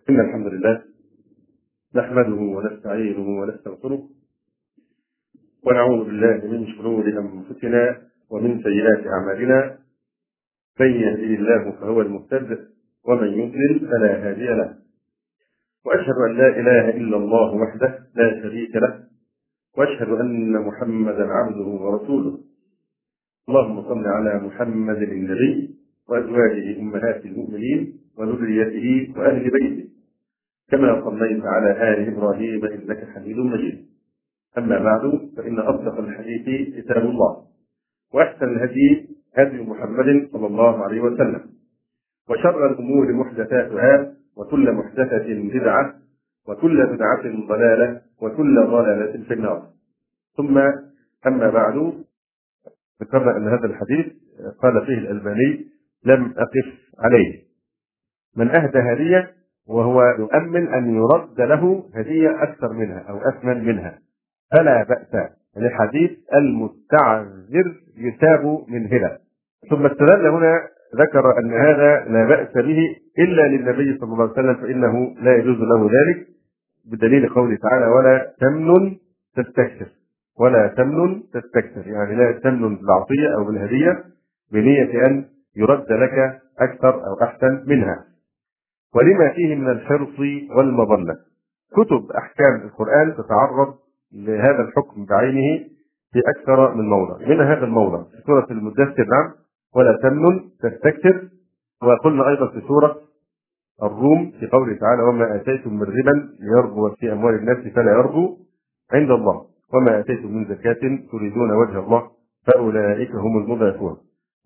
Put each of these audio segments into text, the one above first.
إن الحمد لله نحمده ونستعينه ونستغفره ونعوذ بالله من شرور أنفسنا ومن سيئات أعمالنا. من يهده الله فهو المهتد ومن يضلل فلا هادي له. وأشهد أن لا إله إلا الله وحده لا شريك له، وأشهد أن محمدا عبده ورسوله. اللهم صل على محمد النبي وأزواجه أمهات المؤمنين وذريته وأهل بيته كما صليت على آل إبراهيم إنك حميد مجيد. أما بعد، فإن أصدق الحديث كتاب الله، وأحسن الهدي هدي محمد صلى الله عليه وسلم، وشر الأمور محدثاتها، وكل محدثة بدعة، وكل بدعة ضلالة، وكل ضلالة في النار. ثم أما بعد، ذكرنا أن هذا الحديث قال فيه الألباني لم أقف عليه: من أهدى هدية وهو يؤمن أن يرد له هدية أكثر منها أو أثمن منها فلا بأس. الحديث المستعذر يثاب من هدى. ثم استدل هنا ذكر أن هذا لا بأس به إلا للنبي صلى الله عليه وسلم، فإنه لا يجوز له ذلك بدليل قوله تعالى: ولا تمنن تستكثر. ولا تمنن تستكثر يعني لا تمنن بالعطية أو بالهدية بنية أن يرد لك أكثر أو أحسن منها. ولما فيه من الحرص والمظلة. كتب أحكام القرآن تتعرض لهذا الحكم بعينه في أكثر من موضع، منها هذا الموضع في سورة المدثر: نعم ولا تمنن تستكثر. وقلنا أيضا في سورة الروم في قوله تعالى: وما آتيتم من ربا ليربو في أموال الناس فلا يربو عند الله، وما آتيتم من زكاة تريدون وجه الله فأولئك هم المضعفون.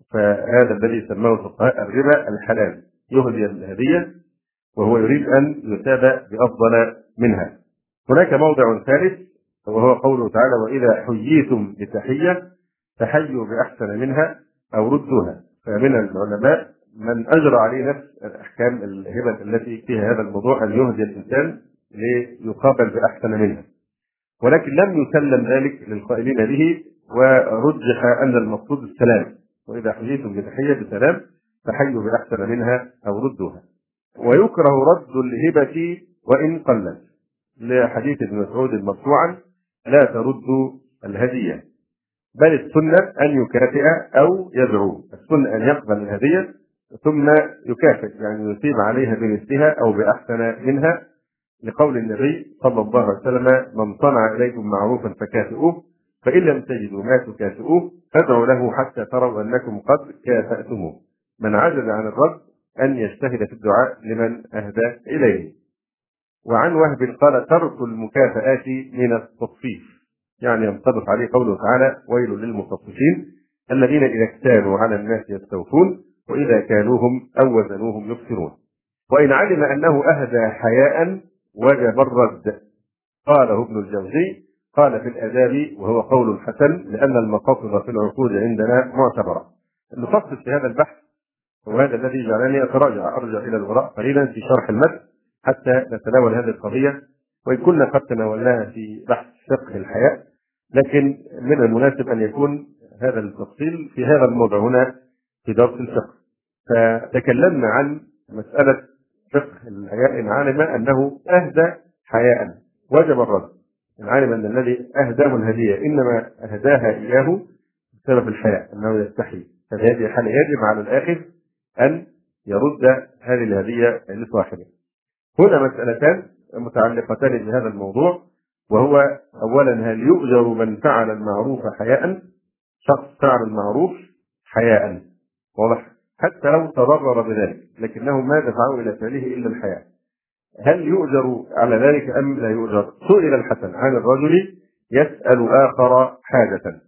فهذا الذي سماه الفقهاء الربا الحلال، يهدي الهدية وهو يريد أن يثاب بأفضل منها. هناك موضع ثالث وهو قوله تعالى: وإذا حييتم بتحية فحيوا بأحسن منها أو ردوها. فمن العلماء من أجرى عليه نفس الأحكام الهبة التي فيها هذا الموضوع، أن يهدي الإنسان ليقابل بأحسن منها، ولكن لم يسلم ذلك للقائلين به، ورجح أن المقصود السلام: وإذا حييتم بتحية بسلام فحيوا بأحسن منها أو ردوها. ويكره رد الهبة وإن قلت، لحديث ابن مسعود مرفوعا: لا تردوا الهدية، بل السنة أن يكافئ أو يدعو. السنة أن يقبل الهدية ثم يكافئ، يعني يثيب عليها بمثلها أو بأحسن منها، لقول النبي صلى الله عليه وسلم: من صنع إليكم معروفا فكافئوه، فإن لم تجدوا ما تكافئوه فادعوا له حتى تروا أنكم قد كافأتموه. من عجز عن الرد أن يجتهد في الدعاء لمن أهدى إليه. وعن وهب قال: ترك المكافآت من التطفيف، يعني ينطبق عليه قوله تعالى: ويل للمطففين الذين إذا اكتالوا على الناس يستوفون وإذا كالوهم أو وزنوهم يخسرون. وإن علم أنه أهدى حياء وجب الرد. قاله ابن الجوزي قال في الآداب وهو قول حسن، لأن المقاصد في العقود عندنا معتبرة. نفصل في هذا البحث، وهذا الذي جعلني أرجع إلى الوراء قليلا في شرح المتن حتى نتناول هذه القضية، وإن كنا قد تناولناها في بحث فقه الحياء، لكن من المناسب أن يكون هذا التفصيل في هذا الموضع هنا في درس الفقه. فتكلمنا عن مسألة فقه الحياء: إن علم أنه أهدى حياء وجب الرد. إن علم أن الذي أهداه الهدية إنما أهداها إياه بسبب الحياء، أنه يستحي، فهذه حالة يجب على الآخذ أن يرد هذه الهدية لصاحبه. هنا مسألتان متعلقتان بهذا الموضوع، وهو أولا: هل يؤجر من فعل المعروف حياء؟ شخص فعل المعروف حياء، واضح، حتى لو تضرر بذلك لكنه ما دفعه إلى فعله إلا الحياء، هل يؤجر على ذلك أم لا يؤجر؟ سئل الحسن عن الرجل يسأل آخر حاجة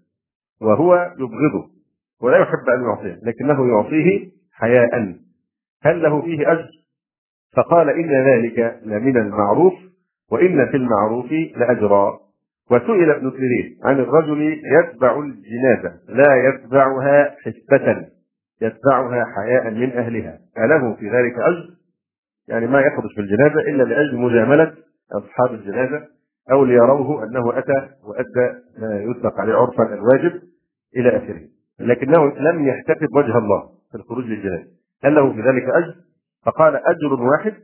وهو يبغضه ولا يحب أن يعطيه لكنه يعطيه حياء، هل له فيه أجر؟ فقال: إن ذلك لمن المعروف، وإن في المعروف لأجرا. وسئل ابن سيرين عن الرجل يتبع الجنازة لا يتبعها حسبة، يتبعها حياء من أهلها، أله في ذلك أجر؟ يعني ما يخرج في الجنازة إلا لأجل مجاملة أصحاب الجنازة، أو ليروه أنه أتى وأدى ما يطلق عليه عرفا الواجب إلى آخره، لكنه لم يحتسب وجه الله في الخروج للجنازة، هل له في ذلك أجر؟ فقال: أجر واحد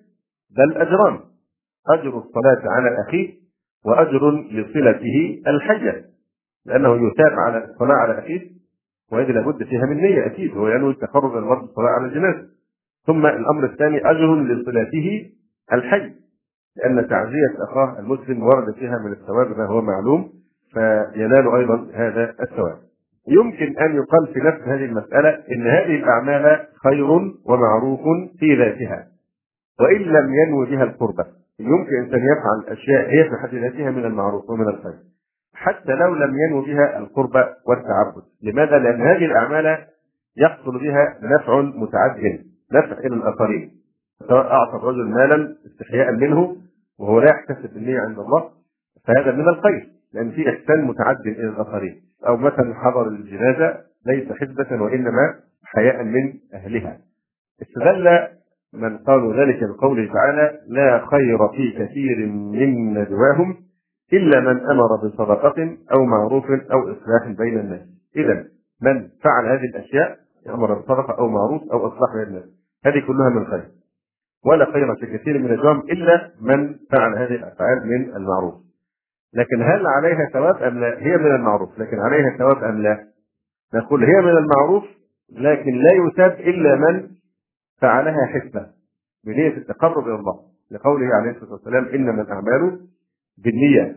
بل أجران: أجر الصلاة على أخيه، وأجر لصلته الحية، لأنه يثاب على الصلاة على أخيه، وهذه لابد فيها من نية أكيد، هو ينوي التقرب إلى الله بالصلاة على الجنازة. ثم الأمر الثاني أجر لصلته الحي، لأن تعزية أخاه المسلم ورد فيها من الثواب ما هو معلوم، فينال أيضا هذا الثواب. يمكن أن يقال في نفس هذه المسألة إن هذه الأعمال خير ومعروف في ذاتها، وإن لم ينوي بها القربة. يمكن أن يفعل أشياء هي في حد ذاتها من المعروف ومن الخير حتى لو لم ينوي بها القربة والتعبد. لماذا؟ لأن هذه الأعمال يحصل بها نفع متعد، نفع إلى الآخرين، سواء أعطى الرجل مالا استحياء منه وهو لا يحتسب النية عند الله، فهذا من الخير لأن فيه إحسان متعد إلى الآخرين. أو مثلا حضر الجنازة ليس حسبة وإنما حياء من أهلها. استدل من قالوا ذلك بقوله تعالى: لا خير في كثير من نجواهم إلا من أمر بصدقة أو معروف أو إصلاح بين الناس. إذا من فعل هذه الأشياء، أمر بصدقة أو معروف أو إصلاح بين الناس، هذه كلها من خير. ولا خير في كثير من نجواهم إلا من فعل هذه الأفعال من المعروف. لكن هل عليها ثواب أم لا؟ هي من المعروف، لكن عليها ثواب أم لا؟ نقول هي من المعروف، لكن لا يثاب إلا من فعلها حسبة بنية التقرب إلى الله، لقوله عليه الصلاة والسلام: إنما الأعمال بالنيات.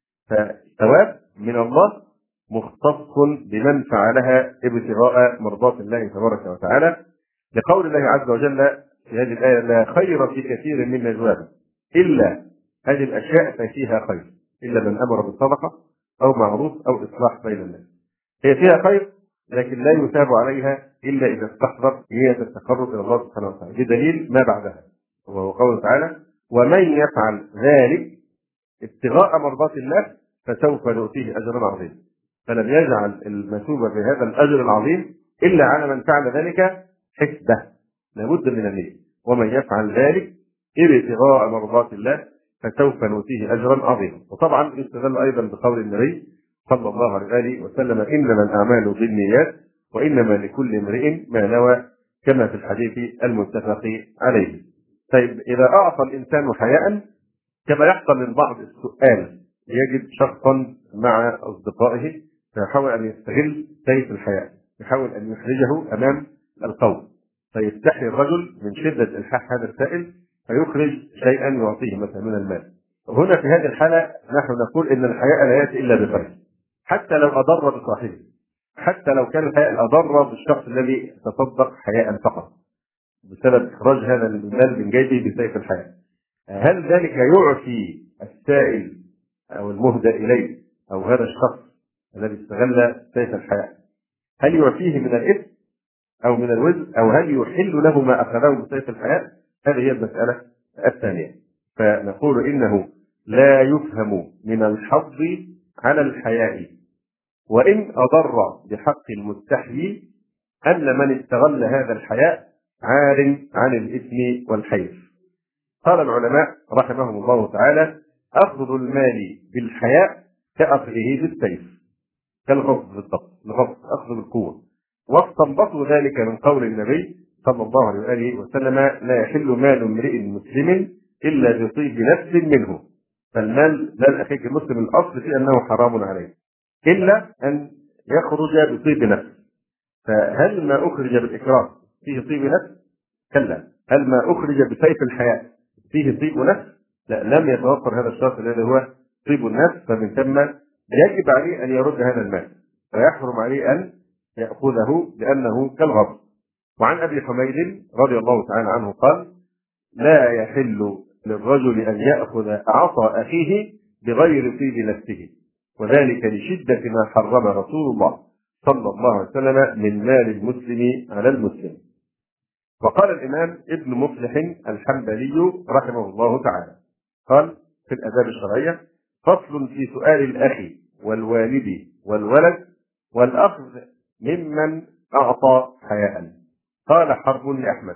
فالثواب من الله مختص بمن فعلها ابتغاء مرضات الله تبارك وتعالى، لقول الله عز وجل في هذه الآية: لا خير في كثير من نجواهم إلا هذه الأشياء ففيها خير، إلا من أمر بالصدقة أو معروف أو إصلاح بين الناس. هي فيها خير لكن لا يثاب عليها إلا إذا استحضر نية التقرب إلى الله سبحانه وتعالى، بدليل ما بعدها وهو قوله تعالى: ومن يفعل ذلك ابتغاء مرضات الله فسوف نؤتيه أجرا عظيما. فلم يجعل المثوبة بهذا الأجر العظيم إلا على من فعل ذلك حسبة، لابد من النية. ومن يفعل ذلك ابتغاء مرضات الله فسوف نؤتيه أجرا عظيما. وطبعا يستدل أيضا بقول النبي صلى الله عليه وسلم: إنما الأعمال بالنيات وإنما لكل امرئ ما نوى، كما في الحديث المتفق عليه. طيب، إذا أعطى الإنسان حياء، كما يحصل من بعض السؤال، يجد شخصا مع أصدقائه فيحاول أن يستغل سيف الحياء، يحاول أن يحرجه أمام القوم، فيستحي الرجل من شدة إلحاح هذا السائل فيخرج شيئا يعطيه مثلا من المال. وهنا في هذه الحالة نحن نقول إن الحياء لا يأتي إلا بخير، حتى لو أضر بصاحبه، حتى لو كان الحياء أضر بالشخص الذي تصدق حياء فقط بسبب إخراج هذا المال من جيبه بسيف الحياء. هل ذلك يعفي السائل أو المهدى إليه أو هذا الشخص الذي استغل سيف الحياء، هل يعفيه من الإثم أو من الوزر، أو هل يحل له ما أخذه بسيف الحياء؟ هذه هي المسألة الثانية. فنقول إنه لا يفهم من الحظ على الحياء، وإن أضر بحق المستحيي، أن من استغل هذا الحياء عار عن الإثم والحيف. قال العلماء رحمهم الله تعالى: أخذ المال بالحياء كأخذه بالسيف، كالغض بالضبط، الغض أخذ بالقوة. واستنبطوا ذلك من قول النبي صلى الله عليه وسلم: لا يحل مال امرئ مسلم إلا بطيب نفس منه. فالمال مال أخيك المسلم الأصل في أنه حرام عليه إلا أن يخرج بطيب نفس. فهل ما أخرج بالإكراه فيه طيب نفس؟ كلا. هل ما أخرج بسيف الحياء فيه طيب نفس؟ لا، لم يتوفر هذا الشرط الذي هو طيب النفس، فمن ثم يجب عليه أن يرد هذا المال، ويحرم عليه أن يأخذه لأنه كالغضب. وعن أبي حميد رضي الله تعالى عنه قال: لا يحل للرجل أن يأخذ عصا أخيه بغير طيب نفسه، وذلك لشدة ما حرم رسول الله صلى الله عليه وسلم من مال المسلم على المسلم. وقال الإمام ابن مفلح الحنبلي رحمه الله تعالى، قال في الآداب الشرعية: فصل في سؤال الأخ والوالد والولد والأخذ ممن أعطى حياء. قال حرب لأحمد: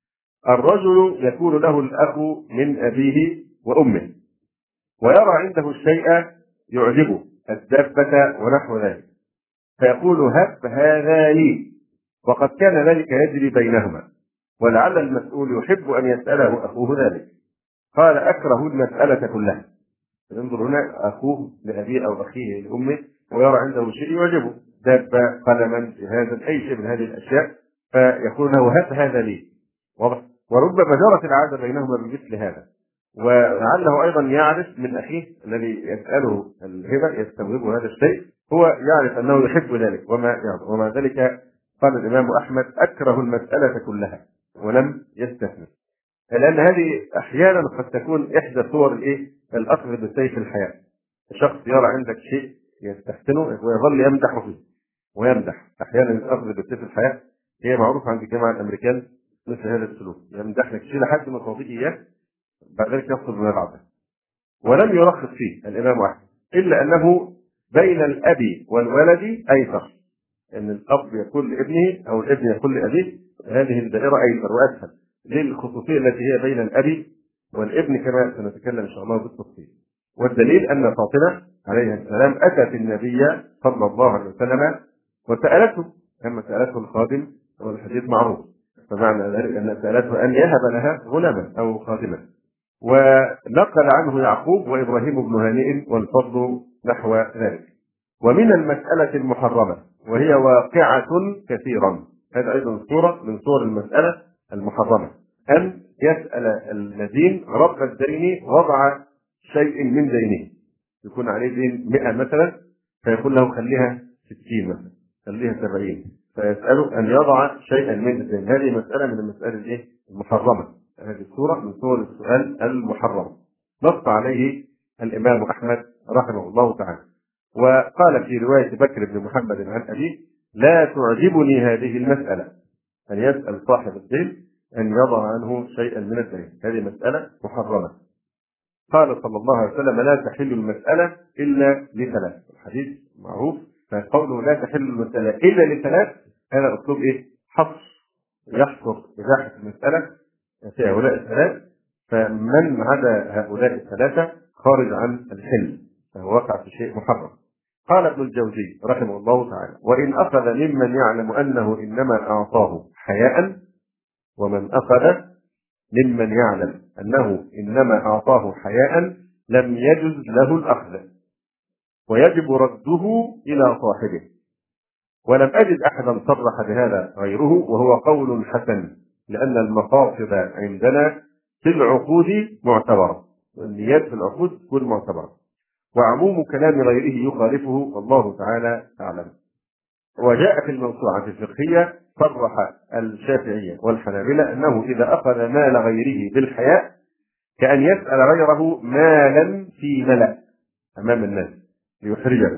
الرجل يكون له الأخ من أبيه وأمه، ويرى عنده الشيء يعجبه، الدابة ونحو ذلك، فيقول: هب هذا لي، وقد كان ذلك يجري بينهما، ولعل المسؤول يحب أن يسأله أخوه ذلك، قال أكره المسألة كلها. انظر هنا، أخوه لأبيه أو أخيه لأمه ويرى عنده شيء يعجبه، دابة، قلما، جهازا، أي شيء من هذه الأشياء، فيقول له هات هذا لي. واضح؟ وربما جرت العادة بينهما بمثل هذا، ولعله أيضا يعرف من أخيه الذي يسأله الهبة يستوهبه هذا الشيء، هو يعرف أنه يحب ذلك وما ذلك. قال الإمام أحمد أكره المسألة كلها ولم يستثني، لأن هذه أحيانا قد تكون إحدى صور الأخذ بسيف الحياة. الشخص يرى عندك شيء يستحسنه ويظل يمدح فيه ويمدح. أحيانا الأخذ بسيف الحياة هي معروفة عند الجماعة الأمريكان، مثل هذا السلوك، يمدح لك شيء لحد ما تضيء إياه، بعد ذلك يفصل من بعده. ولم يرخص فيه الإمام أحمد، إلا أنه بين الأب والولد أيسر، أن الأب يقول لابنه أو الابن يقول لأبيه، هذه الدائرة أيسر وأسهل للخصوصية التي هي بين الأب والابن، كما سنتكلم إن شاء الله بالتفصيل. والدليل أن فاطمة عليه السلام أتت النبي صلى الله عليه وسلم وسألته، كما سألته الخادم، والحديث معروف، فمعنى ذلك أن سألته أن يهب لها غلاما أو خادما. ونقل عنه يعقوب وإبراهيم بن هانئ والفضل نحو ذلك. ومن المسألة المحرمة وهي واقعة كثيرا، هذا أيضا صورة من صور المسألة المحرمة، أن يسأل الذين رب الدين وضع شيء من دينه، يكون عليه دين 100 مثلا، فيقول له خليها 60 مثلا، خليها 70، فيسأله أن يضع شيئا من الدين. هذه مسألة من المسائل المحرمة، هذه الصورة من صور السؤال المحرم، نص عليه الإمام أحمد رحمه الله تعالى. وقال في رواية بكر بن محمد عن أبيه: لا تعجبني هذه المسألة، أن يسأل صاحب الدين أن يضع عنه شيئا من الدين، هذه مسألة محرمة. قال صلى الله عليه وسلم: لا تحل المسألة إلا لثلاث، الحديث معروف، فقوله لا تحل المسألة إلا لثلاث هذا أسلوب حصر، يحصر إباحة المسألة في هؤلاء الثلاث، فمن عدا هؤلاء الثلاثة خارج عن الحل، فهو وقع في شيء محرم. قال ابن الجوزي رحمه الله تعالى: وإن أخذ ممن يعلم أنه إنما أعطاه حياء، ومن أخذ ممن يعلم أنه إنما أعطاه حياء لم يجز له الأخذ، ويجب رده إلى صاحبه. ولم أجد أحدا صرح بهذا غيره، وهو قول حسن، لأن المقاصد عندنا في العقود معتبرة، والنيات في العقود تكون معتبرة، وعموم كلام غيره يخالفه، والله تعالى أعلم. وجاء في الموسوعة الفقهية صرح الشافعية والحنابلة أنه إذا أخذ مال غيره بالحياء كأن يسأل غيره مالا في ملأ أمام الناس ليحرجه،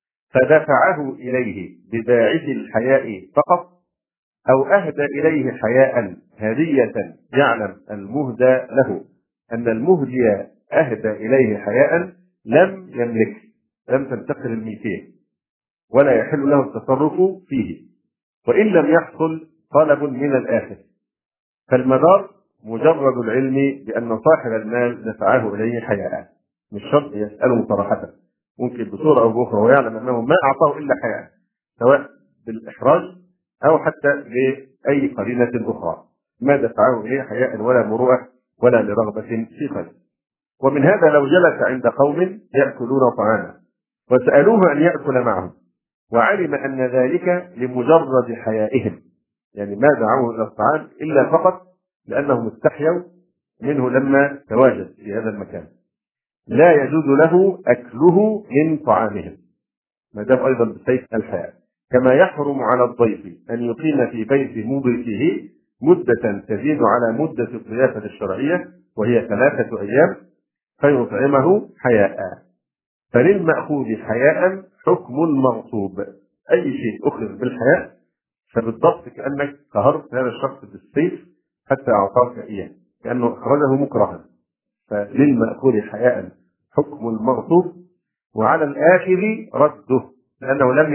فدفعه إليه بباعث الحياء فقط، أو أهدى إليه حياء هدية، يعلم المهدى له أن المهدي أهدى إليه حياء لم يملك، لم تنتقل الملكية ولا يحل له التصرف فيه، وإن لم يحصل طلب من الآخر. فالمدار مجرد العلم بأن صاحب المال دفعه إليه حياء، مش شرط يسأله صراحة، ممكن بصورة أو بأخرى ويعلم أنه ما أعطاه إلا حياء، سواء بالإحراج أو حتى لأي قرينة أخرى، ما دفعه إليه حياء ولا مروءة ولا لرغبة في قلبه. ومن هذا لو جلس عند قوم يأكلون طعاما وسألوه أن يأكل معهم، وعلم أن ذلك لمجرد حيائهم، يعني ما دعوه إلى الطعام إلا فقط لأنهم استحيوا منه لما تواجد في هذا المكان، لا يجوز له أكله من طعامهم، ما دام أيضا بسيف الحياء. كما يحرم على الضيف أن يقيم في بيت مضيفه مدة تزيد على مدة الضيافة الشرعية، وهي 3 أيام، فيطعمه حياء. فللمأخوذ حياء حكم المغصوب، أي شيء أخذ بالحياء فبالضبط كأنك قهرت هذا الشخص بالسيف حتى أعطاك إياه، كأنه أخرجه مكرها. فللمأخوذ حياء حكم المغصوب، وعلى الآخذ رده، لأنه لم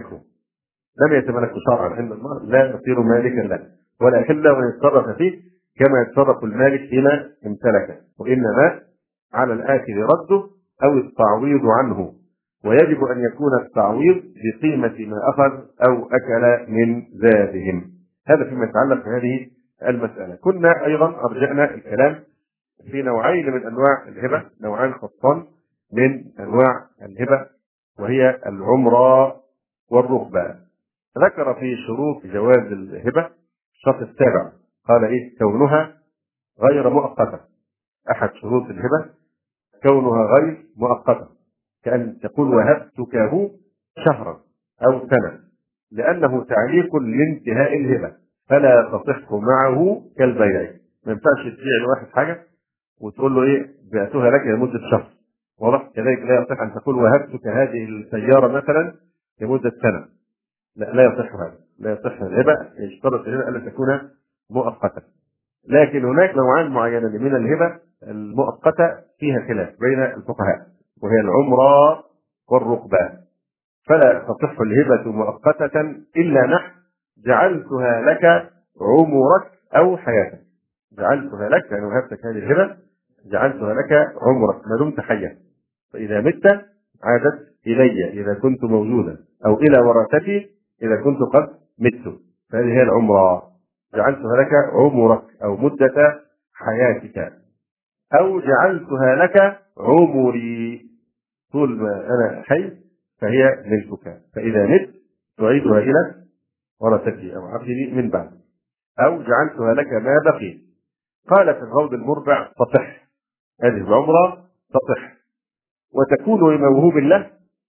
يتملكه شرعا عند الله، لا يصير مالكا له ولا يحل له أن يتصرف فيه كما يتصرف المالك حين امتلكه، وإنما على الآخذ رده أو التعويض عنه، ويجب أن يكون التعويض بقيمة ما أخذ أو أكل من زادهم. هذا فيما يتعلق بهذه المسألة. كنا أيضا أرجعنا الكلام في نوعين من أنواع الهبة، نوعان خاصان من أنواع الهبة، وهي العمرة والركبة. ذكر في شروط جواز الهبة الشرط السابع، قال إيه؟ كونها غير مؤقتة. أحد شروط الهبة كونها غير مؤقتة، كأن تقول وهبتكه شهرا أو سنة، لأنه تعليق لانتهاء الهبة فلا تصح معه كالبيع. ما ينفعش تبيع لواحد حاجة وتقول له إيه بعتها لك لمدة شهر، واضح؟ كذلك لا يصح أن تقول وهبتك هذه السيارة مثلا لمدة سنة، لا يصح هذا، لا يصح الهبة، يشترط الهبة ألا تكون مؤقتة. لكن هناك نوعان معينان من الهبة المؤقتة فيها خلاف بين الفقهاء، وهي العمرة والركبة. فلا تصح الهبة مؤقتة إلا نحو جعلتها لك عمرك أو حياتك. جعلتها لك يعني وهبتك هذه الهبة، جعلتها لك عمرك ما دمت حيا، فإذا مت عادت إلي إذا كنت موجودا، أو إلى ورثتي إذا كنت قد مت. فهذه هي العمرة، جعلتها لك عمرك أو مدة حياتك، أو جعلتها لك عمري طول ما أنا حي فهي ملكك، فإذا مت تعيدها إلى ورثتي أو عبدي من بعد، أو جعلتها لك ما بقي. قال في الروض المربع تصح هذه العمرة، تصح وتكون لموهوب له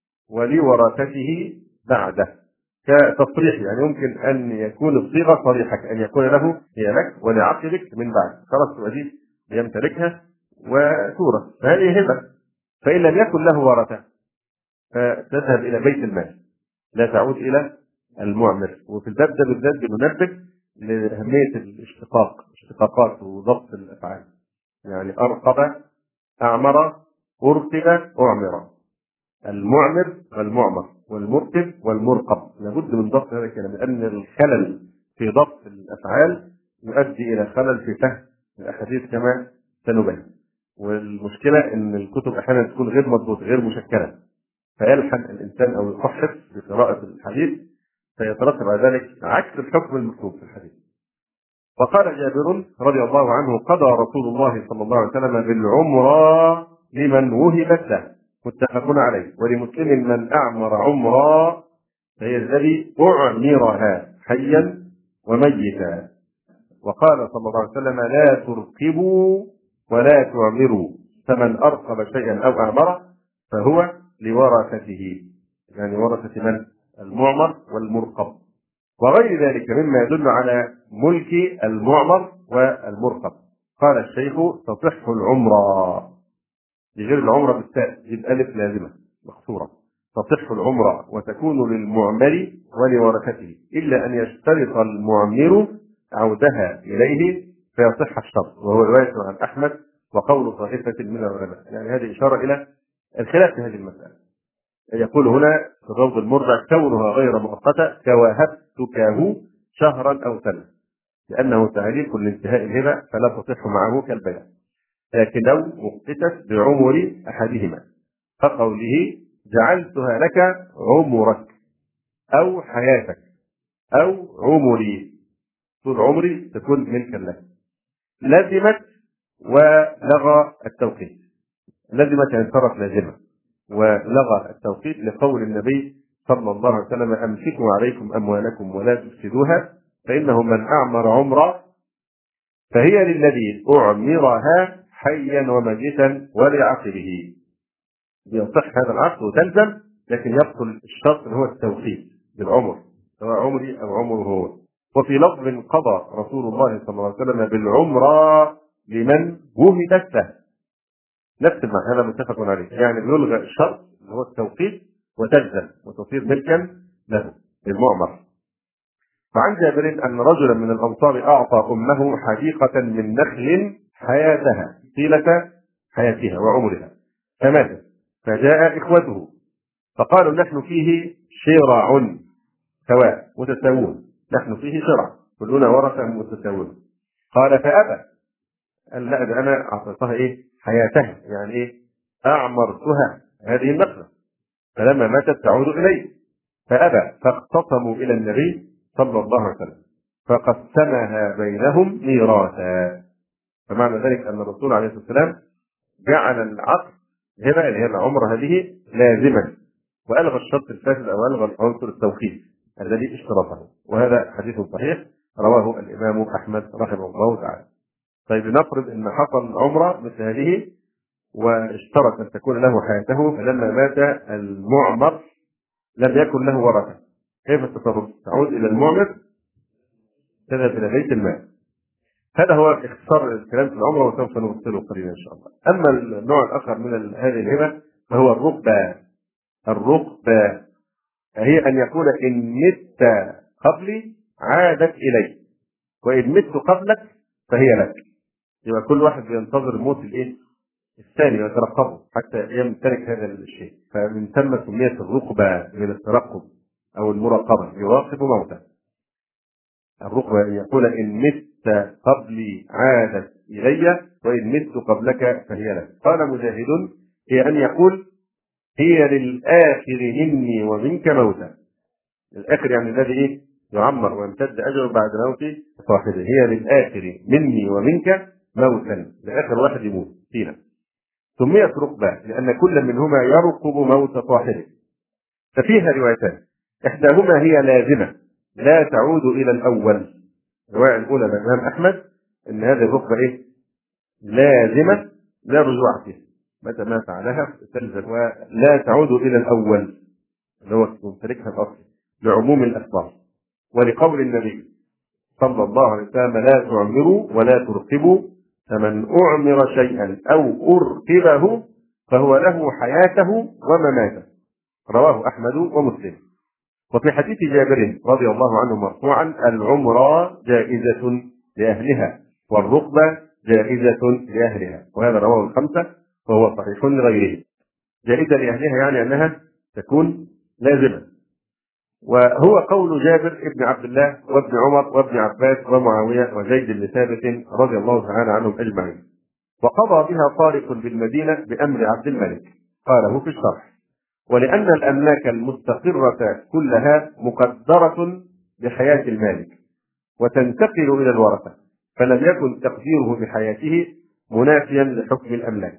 ولورثته بعده كتصريح، يعني يمكن أن يكون الصيغة صريحة، أن يكون له هي لك ولعقبك من بعد، خلاص تؤدي يمتلكها وتورث، فهذه هبة. فإن لم يكن له ورثة فتذهب إلى بيت المال، لا تعود إلى المعمر. وفي الباب ده بالذات بننبه لأهمية الاشتقاقات وضبط الأفعال، يعني أرقب أعمر أرقب أعمر، المعمر والمعمر والمركب والمرقب، لابد من ضبط هذا الكلام، لأن الخلل في ضبط الأفعال يؤدي إلى خلل في فهم الأحاديث كما سنبين. والمشكلة إن الكتب أحيانا تكون غير مضبوطة غير مشكلة، فيلحن الإنسان أو يصحف بقراءة الحديث فيترتب على ذلك عكس الحكم المكتوب في الحديث. وقال جابر رضي الله عنه قضى رسول الله صلى الله عليه وسلم بالعمرة لمن وهبت له، متفق عليه. ولمسلم من أعمر عمرا فهي الذي أعمرها حيا وميتا. وقال صلى الله عليه وسلم لا ترقبوا ولا تعمروا، فمن أرقب شيئا أو أعمره فهو لورثته، يعني ورثة من؟ المعمر والمرقب، وغير ذلك مما يدل على ملك المعمر والمرقب. قال الشيخ تصح العمرة بغير العمرة بالتاء، جد ألف لازمة مخصورة، تصح العمرة وتكون للمعمر ولورثته، إلا أن يشترط المعمر عودها إليه فيصح الشرط، وهو رواية عن أحمد وقول طائفة من العلماء. يعني هذه إشارة إلى الخلاف في هذه المسألة. يقول هنا في الروض المربع كونها غير مؤقتة كوهبتكه شهرا أو سنة، لأنه تعليق لانتهاء الهبة فلا تصح معه كالبيع، لكن لو مؤقتت بعمر أحدهما كقوله جعلتها لك عمرك أو حياتك أو عمري، طول عمري تكون ملكا لك. لزمت ولغى التوقيت، لزمت يعني صارت لازمة، ولغى التوقيت لقول النبي صلى الله عليه وسلم أمسكوا عليكم أموالكم ولا تفسدوها، فإنه من أعمر عمرا فهي للذي أعمرها حيا وميتا ولعقبه. يصح هذا العقد وتلزم، لكن يبطل الشرط اللي هو التوقيت بالعمر، سواء عمري أو عمره هو. وفي لفظ قضى رسول الله صلى الله عليه وسلم بالعمرة لمن وهبت له، نفس المعنى، هذا متفق عليه، يعني يلغى الشرط اللي هو التوقيت وتلزم وتصير ملكا له للمعمر. فعن جابر أن رجلا من الأنصار أعطى أمه حديقة من نخل حياتها طيلة حياتها وعمرها فماتت، فجاء إخوته فقالوا نحن فيه شرع سواء متساوون، نحن فيه شرع كلنا ورثة متساوون. قال فأبى، قال لا ده أنا أعطيتها إيه حياتها، يعني إيه أعمرتها هذه النخلة، فلما ماتت تعود إليه. فأبى، فاختصموا إلى النبي صلى الله عليه وسلم فقسمها بينهم ميراثا. فمعنى ذلك أن الرسول عليه الصلاة والسلام جعل العقد هنا اللي هي العمرة هذه لازما، وألغى الشرط الفاسد أو ألغى عنصر التوقيت الذي اشترطه، وهذا حديث صحيح رواه الإمام أحمد رحمه الله تعالى. طيب نفرض أن حصل عمرة مثل هذه واشترط أن تكون له حياته، فلما مات المعمر لم يكن له ورثة، كيف التصرف؟ تعود إلى المعمر، تذهب إلى بيت المال. هذا هو اختصار الكلام في العمرة، وسوف نفصله قليلا إن شاء الله. أما النوع الآخر من هذه الهبة فهو الرقبة. الرقبة هي أن يقول إن مت قبلي عادت إلي، وإن مت قبلك فهي لك. يبقى كل واحد بينتظر موت الإيه؟ الثاني ويترقبه حتى يمتلك هذا الشيء، فمن ثم سميت الرقبة من الترقب أو المراقبة، يراقب موته. الرقبة أن يقول إن مت قبلي عادت إلي، وإن مت قبلك فهي لك. قال مجاهد هي أن يقول هي للآخر مني ومنك موتا. الآخر يعني الذي إيه؟ يعمر ويمتد أجله بعد موت صاحبه. هي للآخر مني ومنك موتا، لآخر واحد يموت فينا. سميت رقبة لأن كل منهما يرقب موت صاحبه. ففيها روايتان، إحداهما هي لازمة لا تعود إلى الأول. الرواية الأولى للإمام أحمد أن هذه الرقبة إيه؟ لازمة لا رجوع فيها، متى ما فعلها تلزم ولا تعود إلى الأول اللي هو ممتلكها الأصلي، لعموم الأسباب، ولقول النبي صلى الله عليه وسلم لا تعمروا ولا ترقبوا، فمن أعمر شيئا أو أرقبه فهو له حياته ومماته. رواه أحمد ومسلم. وفي حديث جابر رضي الله عنه مرفوعا العمرة جائزة لأهلها والرقبة جائزة لأهلها، وهذا رواه الخمسة وهو صحيح لغيره. جائزة لأهلها يعني أنها تكون لازمة، وهو قول جابر ابن عبد الله وابن عمر وابن عباس ومعاوية وزيد بن ثابت رضي الله تعالى عنهم أجمعين. وقضى بها طارق بالمدينة بأمر عبد الملك، قاله في الشرح. ولأن الأملاك المستقرة كلها مقدرة بحياة المالك وتنتقل إلى الورثة، فلم يكن تقديره بحياته منافيا لحكم الأملاك.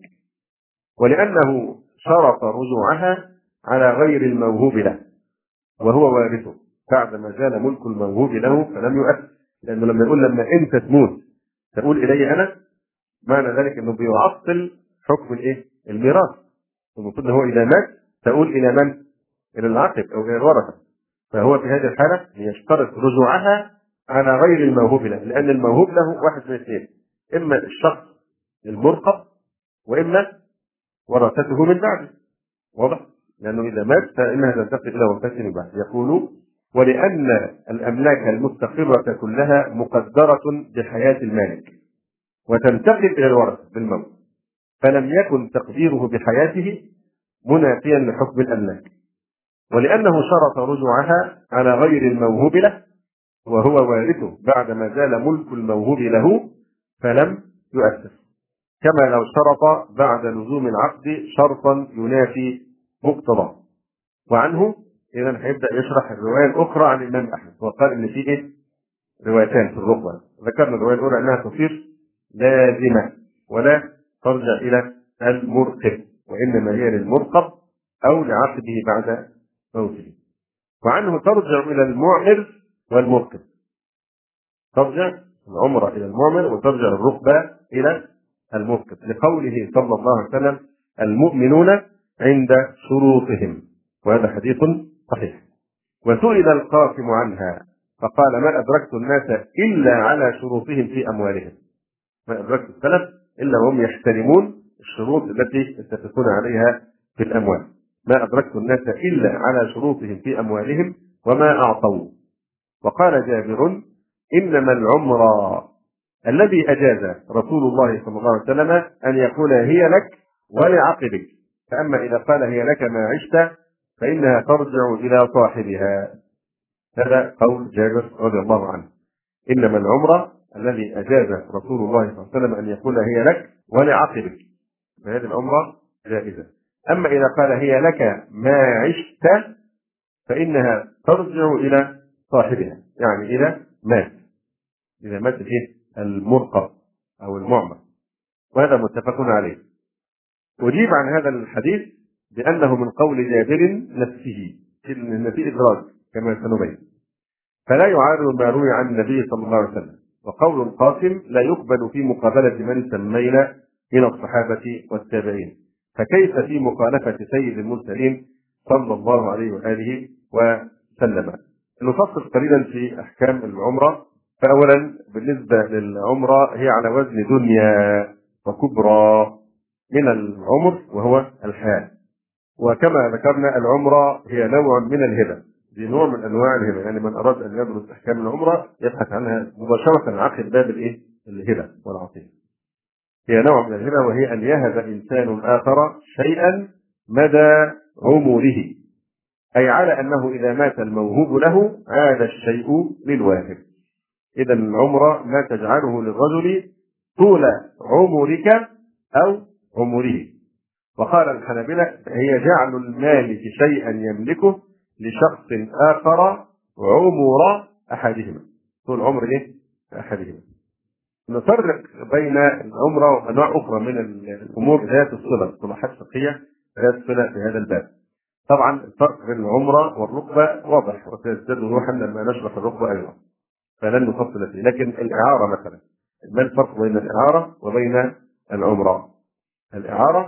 ولأنه شرط رجوعها على غير الموهوب له وهو وارثه بعد ما زال ملك الموهوب له فلم يؤثر، لأنه لما يقول لما أنت تموت تقول إلي أنا، معنى ذلك أنه بيعطل حكم الإيه؟ الميراث. المفروض هو إذا مات تقول إلى من؟ إلى العقب أو إلى الورثة. فهو في هذه الحالة يشترط رجوعها على غير الموهوب له، لأن الموهوب له واحد من اثنين، إما الشخص المرقب وإما ورثته من بعده. واضح؟ لأنه إذا مات فإنها تنتقل إلى ورثته من بعد. يقول ولأن الأملاك المستقرة كلها مقدرة بحياة المالك وتنتقل إلى الورثة بالموت، فلم يكن تقديره بحياته منافيا لحكم الأملاك. ولأنه شرط رجوعها على غير الموهوب له وهو وارثه بعد ما زال ملك الموهوب له فلم يؤثر، كما لو شرط بعد لزوم العقد شرطا ينافي مقتضاه. وعنه إذا هيبدأ يشرح الرواية الأخرى عن الإمام أحمد، وقال إن فيه روايتان في الرقبة. ذكرنا الرواية الأولى أنها تصير لازمة ولا ترجع إلى المرقب، وإنما هي للمرقب أو لعقده بعد موته. وعنه ترجع إلى المعمر والمرقب، ترجع العمرة إلى المعمر وترجع الرقبة إلى المرقب، لقوله صلى الله عليه وسلم المؤمنون عند شروطهم، وهذا حديث صحيح. وسئل القاسم عنها فقال ما أدركت الناس إلا على شروطهم في أموالهم. ما أدركت السلف إلا وهم يحترمون الشروط التي يتفقون عليها في الأموال. ما أدركت الناس إلا على شروطهم في أموالهم وما أعطوا. وقال جابر إنما العمرة الذي أجاز رسول الله صلى الله عليه وسلم أن يقول هي لك ولعقبك، فأما إذا قال هي لك ما عشت فإنها ترجع إلى صاحبها. هذا قول جابر رضي الله عنه، إنما العمرة الذي أجاز رسول الله صلى الله عليه وسلم أن يقول هي لك ولعقبك، فهذه العمرة جائزة. أما إذا قال هي لك ما عشت فإنها ترجع إلى صاحبها، يعني إذا مات، إذا مات فيه المرقب أو المعمر، وهذا متفق عليه. أجيب عن هذا الحديث بأنه من قول جابر نفسه إن في إدراج كما سنبين، فلا يعارض ما روي عن النبي صلى الله عليه وسلم. وقول القاسم لا يقبل في مقابلة من سمينا من الصحابة والتابعين، فكيف في مخالفة سيد المرسلين صلى الله عليه وآله وسلم. نفصل قليلا في أحكام العمرة. فأولا بالنسبة للعمرة هي على وزن دنيا وكبرى من العمر وهو الحياة. وكما ذكرنا العمرة هي نوع من الهبة، دي نوع من انواع الهبه، يعني من اراد ان يدرس احكام العمره يبحث عنها مباشره عقب باب الهبه والعطيه. هي نوع من الهبه، وهي ان يهب انسان اخر شيئا مدى عمره، اي على انه اذا مات الموهوب له عاد الشيء للواهب. اذا العمره ما تجعله للرجل طول عمرك او عمره. وقال الحنابلة هي جعل المالك شيئا يملكه لشخص آخر عمر أحدهما، طول عمر أحدهما. نفرق بين العمرة وأنواع أخرى من الأمور ذات الصلة، اصطلاحات فقهية ذات الصلة في هذا الباب. طبعا الفرق بين العمرة والركبة واضح، وسيزداد وضوحا لما نشرح الركبة أيضا، فلن نفصل فيه. لكن الإعارة مثلا، ما الفرق بين الإعارة وبين العمرة؟ الإعارة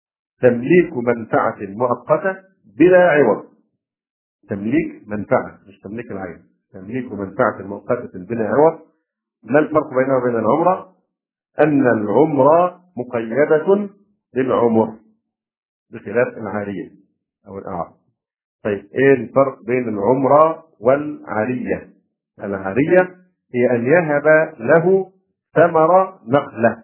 تمليك منفعة مؤقتة بلا عوض، تمليك منفعة مش تمليك العين، تمليك منفعة مؤقتة بلا عوض. ما الفرق بينها وبين العمرة؟ أن العمرة مقيدة بالعمر بخلاف العارية أو الإعارة. طيب إيه الفرق بين العمرة والعارية؟ العارية هي أن يهب له ثمر نخلة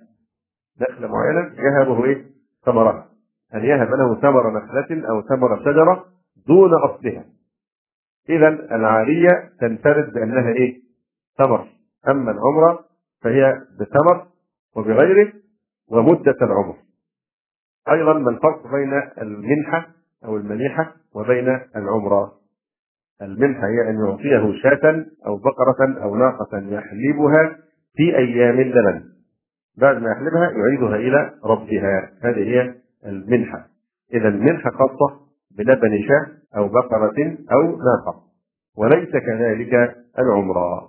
معينة، يهبه ثمرها، أن يهب له ثمر نخلة أو ثمر شجرة دون أصلها. إذا العارية تنفرد بأنها ثمر، أما العمرة فهي بثمر وبغيره ومدة العمر. أيضا ما الفرق بين المنحة أو المنيحة وبين العمرة؟ المنحة هي أن يعطيه شاة أو بقرة أو ناقة يحلبها في أيام اللبن، بعد ما يحلبها يعيدها إلى ربها، هذه هي المنحة. إذا المنحة خاصة بلبن شاة أو بقرة أو ناقة، وليس كذلك العمرة.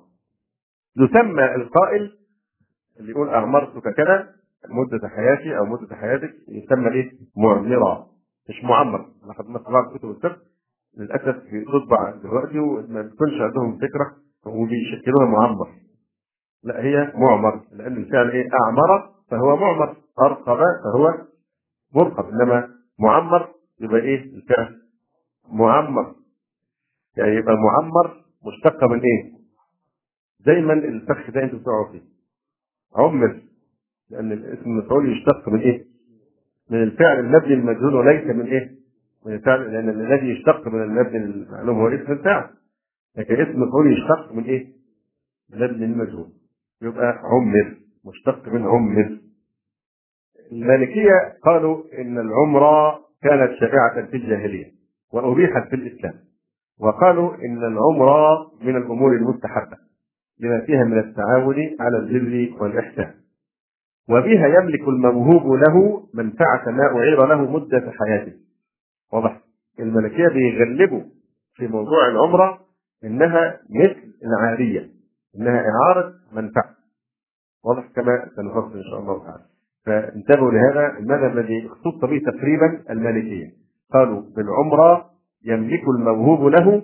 يسمى القائل اللي يقول أعمرتك كذا مدة حياتي أو مدة حياتك يسمى معمرة مش معمر. لقد ما طلعت كتب الفقه للأسف بتطبع دلوقتي وما بيكونش عندهم فكرة وبيشكلوها معمر، لا هي معمر، لأن الفعل أعمر فهو معمر، أرقب فهو مرقب، إنما معمر يبقى الفعل معمر، يعني يبقى معمر مشتقة من دايما الفخ ده انتوا بتوعوا فيه عمر، لأن الاسم المفعول يشتق من من الفعل المبني المجهول وليس من من الفعل، لأن الذي يشتق من المبني المعلوم هو اسم الفعل، لكن اسم المفعول يشتق من المبني المجهول، يبقى عمر مشتق من عمر. المالكية قالوا إن العمرة كانت شائعة في الجاهلية وأبيحت في الإسلام، وقالوا إن العمرة من الأمور المستحبة لما فيها من التعاون على البر والإحسان، وبها يملك الموهوب له منفعة ما أعير له مدة حياته. واضح؟ الملكية بيغلبوا في موضوع العمرة إنها مثل العارية، إنها إعارة منفعة. واضح كما سنفصل إن شاء الله تعالى. فانتبهوا لهذا المذهب الذي اختص به تقريبا المالكية، قالوا بالعمرة يملك الموهوب له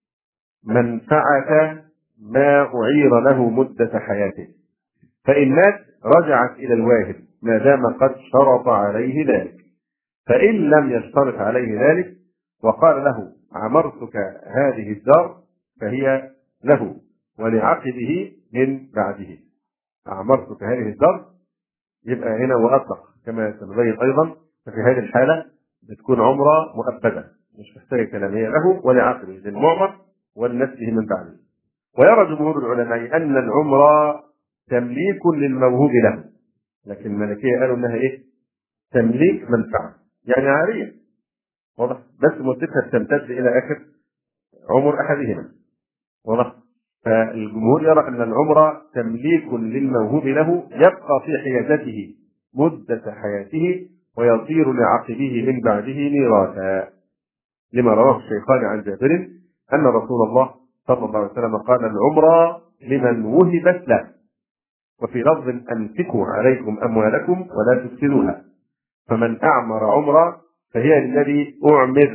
منفعة ما أعير له مدة حياته، فإن مات رجعت إلى الواهب ما دام قد شرط عليه ذلك، فإن لم يشترط عليه ذلك وقال له عمرتك هذه الدار فهي له ولعقبه من بعده. عمرتك هذه الدار يبقى هنا وأطلق كما سنبين أيضا، ففي هذه الحالة بتكون عمرة مؤبدة مش محتاجة كلام، هي له ولعقبه للمعمر ولنفسه من بعده. ويرى جمهور العلماء أن العمرة تمليك للموهوب له، لكن الملكية قالوا انها تمليك منفعة يعني عارية. واضح؟ بس مدتها تمتد الى اخر عمر احدهما. واضح؟ فالجمهور يرى أن العمرة تمليك للموهوب له يبقى في حيازته مدة حياته ويصير لعقبه من بعده ميراثا، لما رواه الشيخان عن جابر أن رسول الله صلى الله عليه وسلم قال: العمرة لمن وهبت له. وفي لفظ: أنفقوا عليكم أموالكم ولا تفسدوها، فمن أعمر عمرة فهي للذي أعمر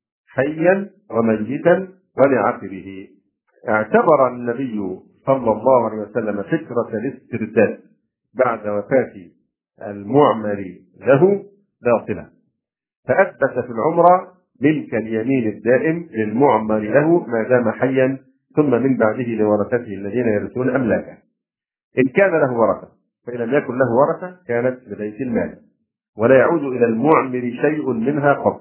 حيا وميتا ولعقبه. اعتبر النبي صلى الله عليه وسلم فكرة الاسترداد بعد وفاة المعمر له باطلة، فأثبت في العمرة ملك اليمين الدائم للمعمر له ما دام حيا، ثم من بعده لورثته الذين يرثون أملاكه إن كان له ورثة، فإن لم يكن له ورثة كانت لبيت المال ولا يعود إلى المعمر شيء منها قط.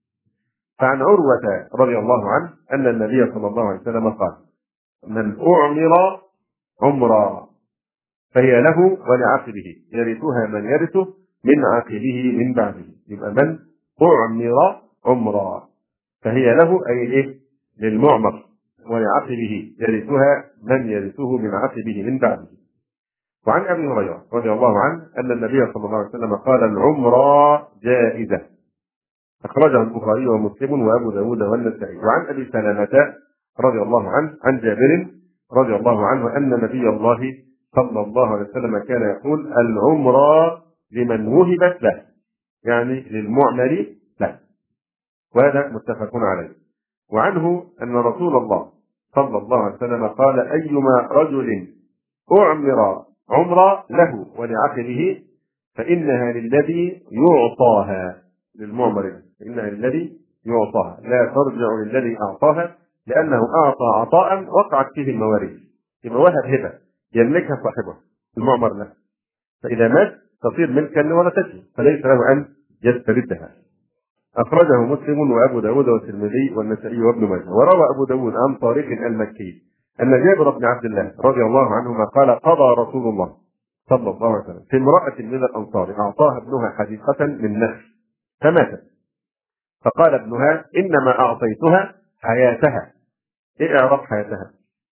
فعن عروة رضي الله عنه أن النبي صلى الله عليه وسلم قال: من أعمر عمرا فهي له ولعقبه يرثها من يرثه من عقبه من بعده. يبقى من أعمر عمرا فهي له أي إيه؟ للمعمر، ولعقبه يرثها من يرثه من عقبه من بعده. وعن أبي هريرة رضي الله عنه أن النبي صلى الله عليه وسلم قال: العمرة جائزة، أخرجه البخاري ومسلم وأبو داود والنسائي. وعن أبي سلمة رضي الله عنه عن جابر رضي الله عنه أن نبي الله صلى الله عليه وسلم كان يقول: العمرة لمن وهبت له، يعني للمعمر له، وهذا متفق عليه. وعنه أن رسول الله صلى الله عليه وسلم قال: أيما رجل أعمر عمرة له ولعقبه فإنها للذي يعطاها، للمعمر فإنها للذي يعطاها، لا ترجع للذي أعطاها، لأنه أعطى عطاء وقعت فيه المواريث. يبقى وهب هبة يملكها صاحبه المعمر له، فإذا مات تصير ملكا لورثته فليس له أن يستردها. أخرجه مسلم وأبو داود والترمذي والنسائي وابن ماجه. وروى أبو داود عن طارق المكي أن جابر بن عبد الله رضي الله عنهما قال: قضى رسول الله صلى الله عليه وسلم في امرأة من الأنصار أعطاها ابنها حديقة من نخل فماتت، فقال ابنها: إنما أعطيتها حياتها. إيه إعراض حياتها؟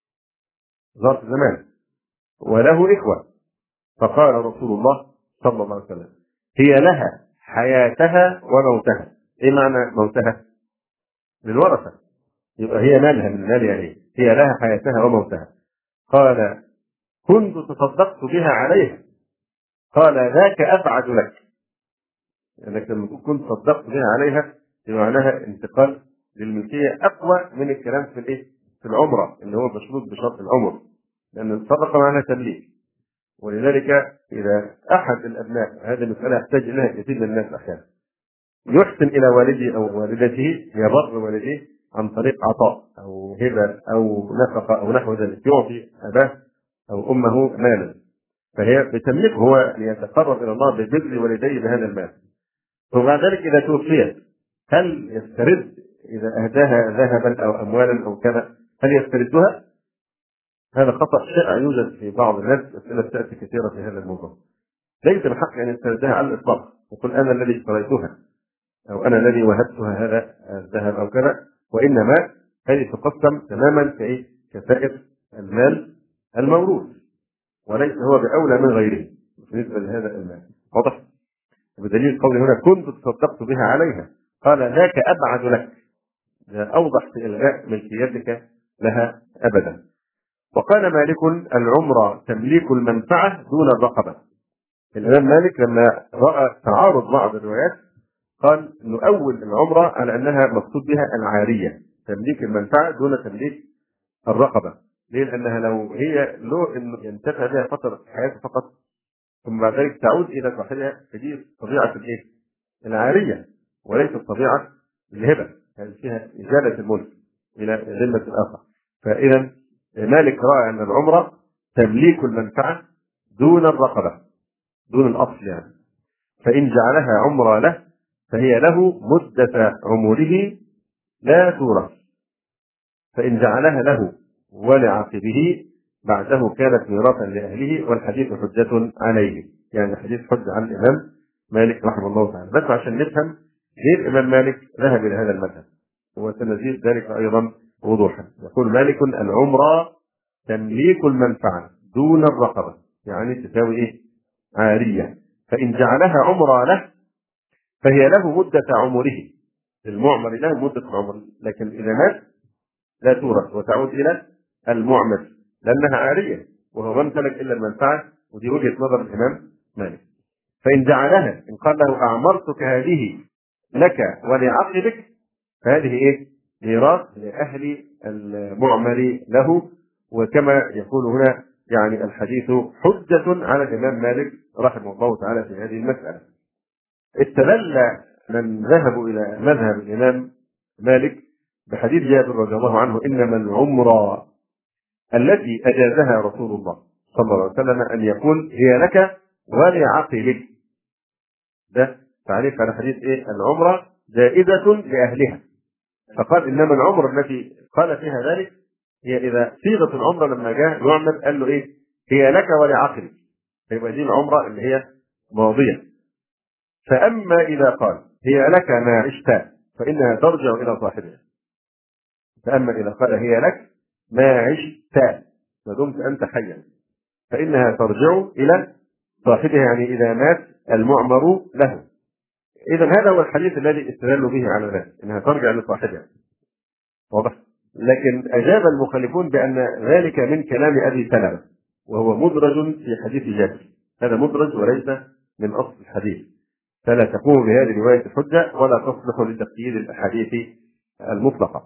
ظرف زمان، وله إخوة. فقال رسول الله صلى الله عليه وسلم: هي لها حياتها وموتها. إيه معنى موتها؟ للورثة، يبقى هي مالها من مال يعني، هي لها حياتها وموتها. قال: كنت تصدقت بها عليها. قال: ذاك أبعد لك، لأنك لما كنت صدقت بها عليها بمعناها انتقال للملكية أقوى من الكلام في الإيه؟ في العمرة اللي هو مشروط بشرط العمر، لأن الصدقة معناها تمليك. ولذلك إذا أحد الأبناء، هذه المسألة يحتاج إليها كثير من الناس أحيانا، يحسن إلى والده أو والدته، يبر والديه عن طريق عطاء أو هبة أو نفقة أو نحو ذلك، يعطي أباه أو أمه مالا، فهي بتملكه هو ليتقرب إلى الله ببر والديه بهذا المال. وبعد ذلك إذا توفيت هل يسترد إذا أهداها ذهبا أو أموالا أو كذا، هل يستردها؟ هذا خطأ شائع يوجد في بعض الناس، أسئلة تأتي كثيرة في هذا الموضوع. ليس الحق أن يستردها على الإطلاق، يقول أنا الذي اشتريتها أو أنا الذي وهبتها هذا الذهب أو كذا، وإنما هذه تقسم تماما كسائر المال الموروث، وليس هو بأولى من غيره بالنسبة لهذا المال. واضح؟ بدليل قوله هنا: كنت تصدقت بها عليها. قال: ذاك أبعد لك، أوضح في إلغاء ملكيتك لها أبدا. وقال مالك: العمرة تمليك المنفعة دون الرقبة. الإمام مالك لما رأى تعارض بعض الروايات قال إنه أول العمرة على أنها مقصود بها العارية، تمليك المنفعة دون تمليك الرقبة. ليه؟ لأنها لو هي له إنه ينتفع بها فترة حياته فقط ثم بعد ذلك تعود إلى صاحبها، فدي طبيعة الإيه؟ العارية، وليست طبيعة الهبة، يعني فيها إزالة الملك إلى ذمة الآخر. فإذا مالك رأى أن العمرة تمليك المنفعة دون الرقبة، دون الأصل يعني. فإن جعلها عمرة له فهي له مدة عمره لا تورث، فإن جعلها له ولعقبه بعده كانت ميراثا لأهله، والحديث حجة عليه. يعني الحديث حجة على الإمام مالك رحمه الله تعالى. بس عشان نفهم ليه الإمام مالك ذهب إلى هذا المذهب، وسنزيد ذلك أيضا وضوحا. يقول مالك: العمرة تمليك المنفعة دون الرقبة، يعني تساوي إيه؟ عارية. فإن جعلها عمرة له فهي له مدة عمره، المعمر له مدة عمره، لكن إذا مات لا تورث وتعود إلى المعمر لأنها عارية وهو ما امتلك إلا المنفعة، ودي وجهة نظر الإمام مالك. فإن جعلها، إن قال له أعمرتك هذه لك ولعقبك، فهذه إيه؟ ميراث لأهل المعمر له. وكما يقول هنا يعني الحديث حجة على الإمام مالك رحمه الله تعالى في هذه المسألة. استدل من ذهبوا إلى مذهب الإمام مالك بحديث جابر رضي الله عنه: إنما العمرة التي أجازها رسول الله صلى الله عليه وسلم أن يقول هي لك ولعقلك. ده تعريف على حديث إيه؟ العمرة جائزة لأهلها. فقال إنما العمرة التي قال فيها ذلك هي إذا صيغة العمرة لما جاء يعمل قال له إيه؟ هي لك ولعقلك، فيبقى دي العمرة اللي هي ماضية. فأما إذا قال هي لك ما عشت فإنها ترجع إلى صاحبها. فأما إذا قال هي لك ما عشت ما دمت أنت حيا فإنها ترجع إلى صاحبها، يعني إذا مات المعمر له. إذا هذا هو الحديث الذي استدلوا به على ذلك، إنها ترجع لصاحبها. واضح؟ لكن أجاب المخالفون بأن ذلك من كلام أبي سلمة وهو مدرج في حديث جابر. هذا مدرج وليس من أصل الحديث، فلا تقوم بهذه الرواية حجة ولا تصلح لتقييد الأحاديث المطلقة.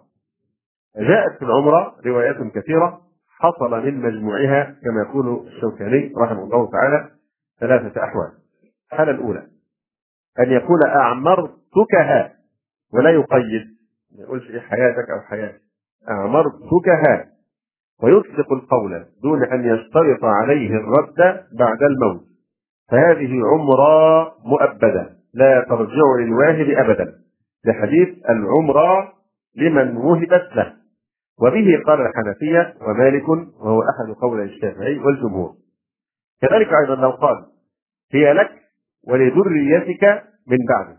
جاءت في العمرة روايات كثيرة حصل من مجموعها كما يقول الشوكاني رحمه الله تعالى 3 أحوال. الحالة الأولى أن يقول أعمرتكها ولا يقيد، ما يقولش إيه حياتك أو حياتي، أعمرتكها، ويطلق القول دون أن يشترط عليه الرد بعد الموت، فهذه عمرة مؤبدة لا ترجع للواهب أبدا، لحديث العمرة لمن وهبت له. وبه قال الحنفية ومالك وهو أحد قولي الشافعي والجمهور. كذلك أيضا لو قال هي لك ولذريتك من بعده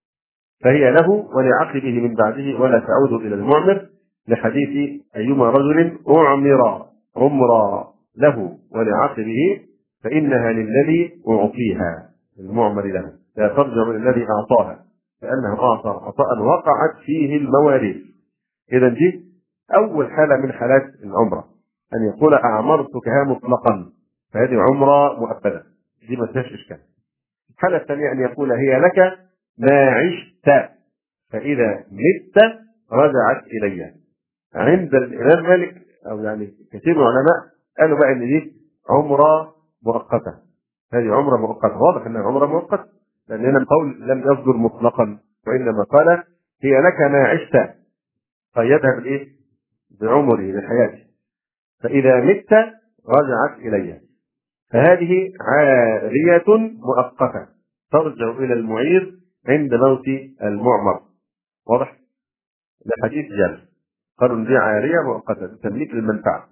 فهي له ولعقبه من بعده ولا تعود إلى المعمر، لحديث أيما رجل أعمر عمرا له ولعقبه فإنها للذي أعطيها، المعمر له، لا ترجع إلى الذي أعطاها لأنه أعطى عطاء وقعت فيه المواريث. إذا دي أول حالة من حالات العمرة، أن يقول أعمرتكها مطلقا، فهذه عمرة مؤبدة، دي ما فيهاش إشكال. الحالة الثانية أن يقول هي لك ما عشت فإذا مت رجعت إلي. عند الإمام مالك أو يعني كثير من العلماء قالوا بقى إن دي عمرة مؤقتة، هذه عمرة مؤقتة. واضح أنها عمرة مؤقتة لأن هنا القول لم يصدر مطلقا، وإنما قال هي لك ما عشت، قيدها بالإيه؟ بعمري بحياتي، فإذا مت رجعت إلي، فهذه عارية مؤقتة ترجع إلى المعير عند موت المعمر. واضح؟ ده حديث جابر، قالوا إن دي عارية مؤقتة تمليك للمنفعة.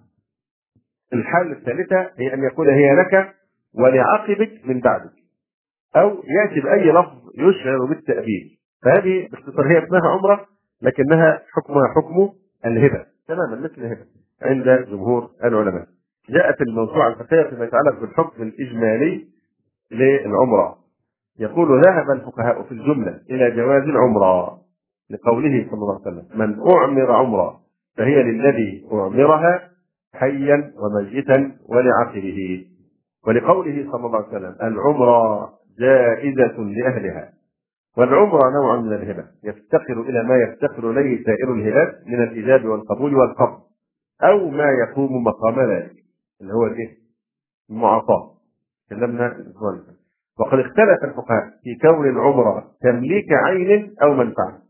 الحالة الثالثة هي أن يقول هي لك ولعقبك من بعدك، أو يأتي بأي لفظ يشعر بالتأبيد، فهذه باختصار هي اسمها عمرة لكنها حكمها حكم الهبة تماما مثل الهبة عند جمهور العلماء. جاءت الموسوعة الفقهية فيما يتعلق بالحكم الإجمالي للعمرة، يقول ذهب الفقهاء في الجملة إلى جواز العمرة لقوله صلى الله عليه وسلم من أعمر عمرة فهي للذي أعمرها حيا وميتا ولعقبه، ولقوله صلى الله عليه وسلم العمرة جائزة لأهلها. والعمرة نوع من الهبة يفتقر إلى ما يفتقر إليه سائر الهبات من الإيجاب والقبول والقبض أو ما يقوم مقام ذلك اللي هو الإيه؟ المعاطاة. تكلمنا الأسبوع اللي فات. وقد اختلف الفقهاء في كون العمرة تمليك عين أو منفعة،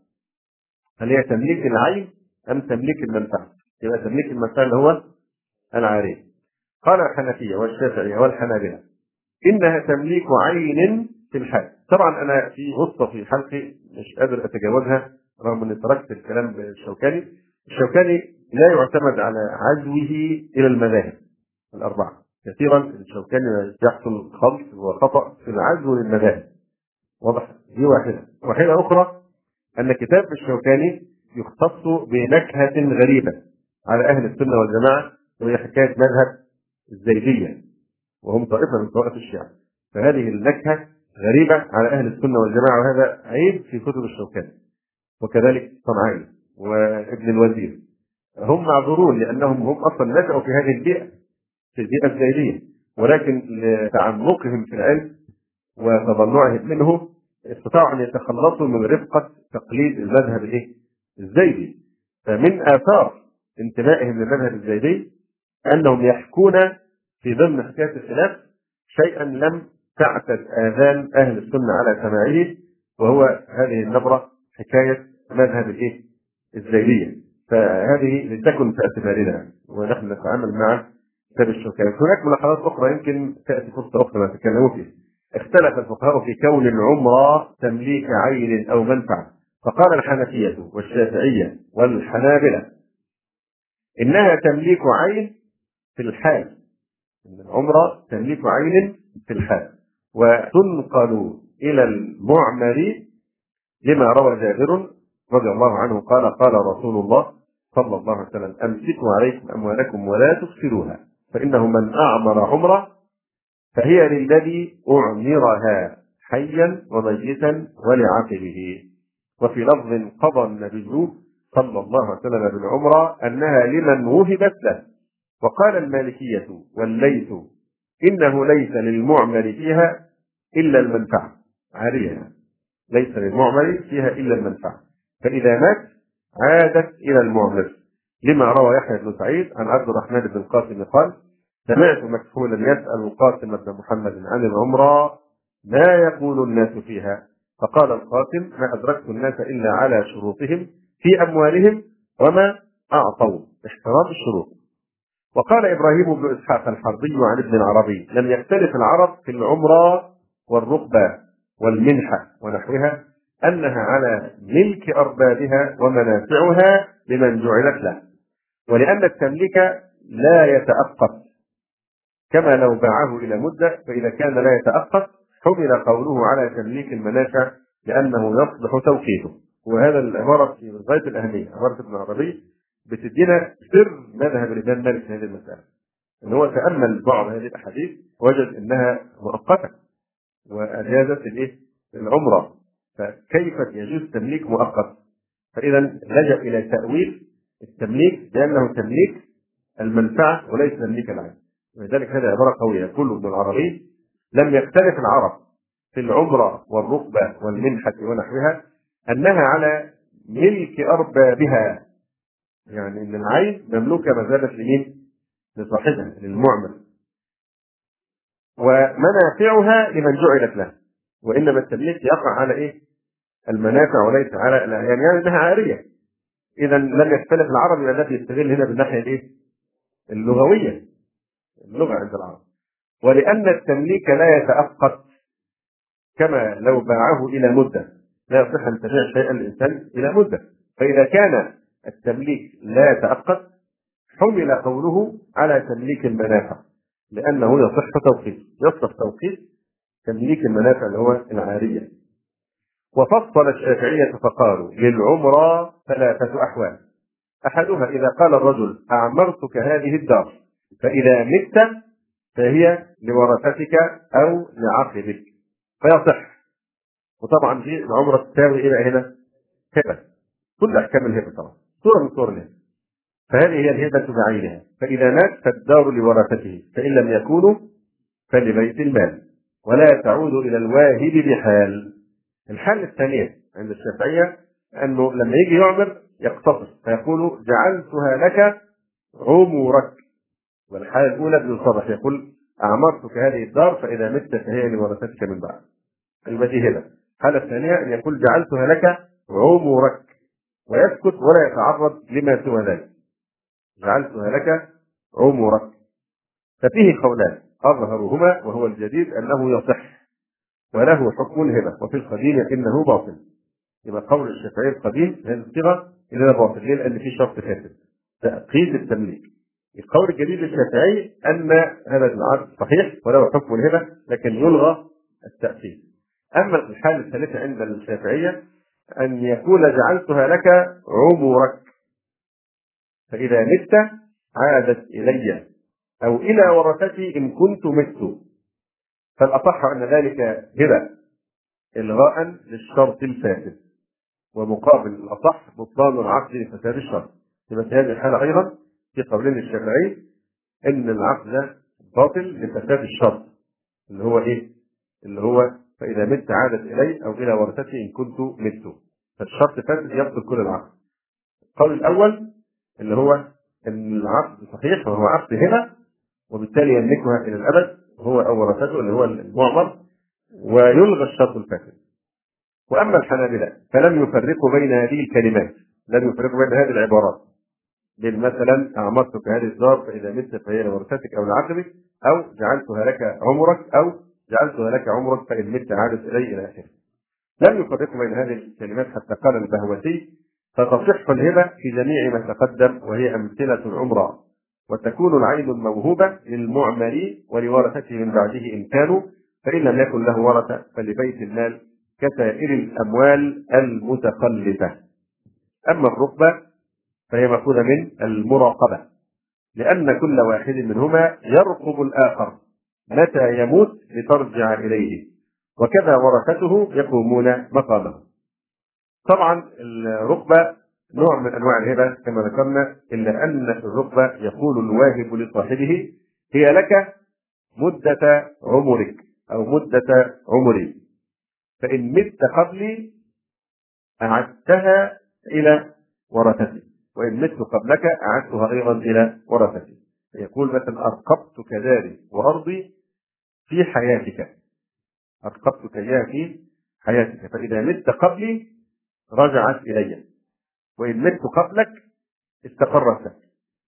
هل هي تمليك العين أم تمليك المنفعة؟ يبقى تمليك المنفعة اللي هو العارية. قال الحنفية والشافعية والحنابلة إنها تمليك عين في الحال. طبعا أنا في غصة في حلقي مش قادر أتجاوزها رغم أني تركت الكلام بالشوكاني. الشوكاني لا يعتمد على عزوه إلى المذاهب الأربعة، كثيرا الشوكاني يحصل خلط وخطأ في العزو للمذاهب. واضح؟ دي واحدة أخرى أن كتاب الشوكاني يختص بنكهة غريبة على أهل السنة والجماعة وهي حكاية مذهب الزيدية، وهم طائفة من طوائف الشيعة. فهذه النكهة غريبة على أهل السنة والجماعة، وهذا عيب في كتب الشوكاني، وكذلك صنعاني وابن الوزير. هم معذورون لأنهم هم أصلا نشأوا في هذه البيئة، في البيئة الزيدية، ولكن لتعمقهم في العلم وتضلعهم منه استطاعوا أن يتخلصوا من رفقة تقليد المذهب الزيدي. فمن آثار انتمائهم للمذهب الزيدي أنهم يحكون في ضمن حكاية الخلاف شيئا لم تعتد آذان أهل السنة على سماعه، وهو هذه النبرة، حكاية مذهب الزيدية. فهذه لتكن في اعتبارنا ونحن نتعامل مع كتاب الشوكاني. هناك ملاحظات أخرى يمكن تأتي فرصة أخرى نتكلم فيها. اختلف الفقهاء في كون العمرة تمليك عين أو منفعة، فقال الحنفية والشافعية والحنابلة إنها تمليك عين في الحال، إن العمرة تمليك عين في الحال، وتنقل إلى المعمر لما روى جابر رضي الله عنه قال قال رسول الله صلى الله عليه وسلم أمسكوا عليكم أموالكم ولا تفسدوها، فإنه من أعمر عمرة فهي للذي أعمرها حيا وميتا ولعقبه. وفي لفظ قضى النبي صلى الله عليه وسلم بالعمرة أنها لمن وهبت له. وقال المالكية والليث إنه ليس للمعمر فيها إلا المنفعة، عارية، ليس للمعمر فيها إلا المنفعة، فإذا مات عادت إلى المعمر، لما روى يحيى بن سعيد عن عبد الرحمن بن القاسم قال سمعت مكحولا يسأل القاسم بن محمد عن العمرة ما يقول الناس فيها، فقال القاسم ما أدركت الناس إلا على شروطهم في أموالهم وما أعطوا، احترام الشروط. وقال إبراهيم بن إسحاق الحربي عن ابن العربي لم يختلف العرب في العمرة والرقبة والمنحة ونحوها أنها على ملك أربابها ومنافعها لمن جعلت له، ولأن التمليك لا يتأقف كما لو باعه إلى مدة، فإذا كان لا يتأقف حمل قوله على تمليك المنافع لأنه يصلح توقيته. وهذا العبارة في غاية الأهمية، عبارة ابن العربي بتدينا سر مذهب الإمام مالك في هذه المسألة، إن هو تأمل بعض هذه الأحاديث وجد أنها مؤقتة وأجازت العمرة، فكيف يجوز تمليك مؤقت؟ فإذا لجأ إلى تأويل التمليك بأنه تمليك المنفعة وليس تمليك العين، ولذلك هذه عبارة قوية. يقول ابن العربي لم يختلف العرب في العمرة والرقبة والمنحة ونحوها أنها على ملك أربابها، يعني ان العين مملوكه ما زالت لمين؟ لصاحبها، للمعمر، ومنافعها لمن جعلت له، وانما التمليك يقع على المنافع وليس على الاعيان، يعني انها عاريه. اذا لم يختلف العرب، الى الذي يستغل هنا بالناحيه اللغويه، اللغه عند العرب. ولان التمليك لا يتأقت كما لو باعه الى مده، لا يصح ان تبيع شيئا الانسان الى مده، فاذا كان التمليك لا يتأقت حمل قوله على تمليك المنافع لأنه يصلح توقيت تمليك المنافع اللي هو العارية. وفصل الشافعية فقالوا للعمرة ثلاثة أحوال، أحدها إذا قال الرجل أعمرتك هذه الدار فإذا مت فهي لورثتك أو لعقبك فيصح. وطبعا دي العمرة تساوي إيه هنا؟ هبة، كل أحكام الهبة طبعا، صورة من صور الهبة، فهذه هي الهبة بعينها. فإذا مات فالدار لورثته، فإن لم يكونوا فلبيت المال، ولا تعود إلى الواهب بحال. الحالة الثانية عند الشافعية أنه لما يجي يعمر يقتصر فيقول جعلتها لك عمرك، والحالة الأولى بيصرح يقول أعمرتك هذه الدار فإذا مت فهي لورثتك من بعد، التي هبة. الحالة الثانية أن يقول جعلتها لك عمرك ويسكت ولا يتعرض لما سوى ذلك، جعلتها لك عمرك. ففيه قولان أظهرهما وهو الجديد أنه يصح وله حكم الهبة، وفي القديم إنه باطل. يبقى قول الشافعي القديم هذه الصيغة إنها باطل، ليه؟ لأن في شرط فاسد تأقيد التمليك. القول الجديد للشافعي أن هذا العقد صحيح وله حكم الهبة لكن يلغى التأقيد. أما الحالة الثالثة عند الشافعية أن يقول جعلتها لك عمرك فإذا مت عادت إلي أو إلى ورثتي إن كنت مت. فالأصح أن ذلك هبة إلغاء للشرط الفاسد، ومقابل الأصح بطلان العقد لفساد الشرط. يبقى في هذه الحالة أيضا في قولين الشافعي إن العقد ده باطل لفساد الشرط، اللي هو إيه؟ اللي هو فإذا مت عادت إلي أو إلى ورثتي إن كنت مت. فالشرط فاسد يبطل كل العقد. القول الأول اللي هو إن العقد صحيح وهو عقد هبة، وبالتالي يملكها إلى الأبد هو أو ورثته اللي هو المعمر، ويلغى الشرط الفاسد. وأما الحنابلة فلم يفرقوا بين هذه الكلمات، لم يفرقوا بين هذه العبارات، بين مثلا أعمرتك هذه الدار فإذا مت فهي لورثتك أو لعقبك، أو جعلتها لك عمرك، أو جعلتها لك عمرك فإن مت عادت إلي إلى آخره. لم يفرقوا بين هذه الكلمات حتى قال البهوتي: فتصح الهبة في جميع ما تقدم وهي أمثلة العمرة، وتكون العين الموهوبة للمعمر ولورثته من بعده إن كانوا، فإن لم يكن له ورثة فلبيت المال كسائر الأموال المتخلفة. أما الرقبة فهي مأخوذة من المراقبة، لأن كل واحد منهما يرقب الآخر متى يموت لترجع إليه، وكذا ورثته يقومون مقامه. طبعا الرقبة نوع من أنواع الهبة كما ذكرنا، إلا أن الرقبة يقول الواهب لصاحبه: هي لك مدة عمرك أو مدة عمري، فإن مت قبلي أعدتها إلى ورثتي، وإن مت قبلك أعدتها أيضا إلى ورثتي. يقول مثلا: أرقبتك داري وأرضي في حياتك، أرقبتك إياها في حياتك، فإذا مت قبلي رجعت إلي، وإن مت قبلك استقرت لك.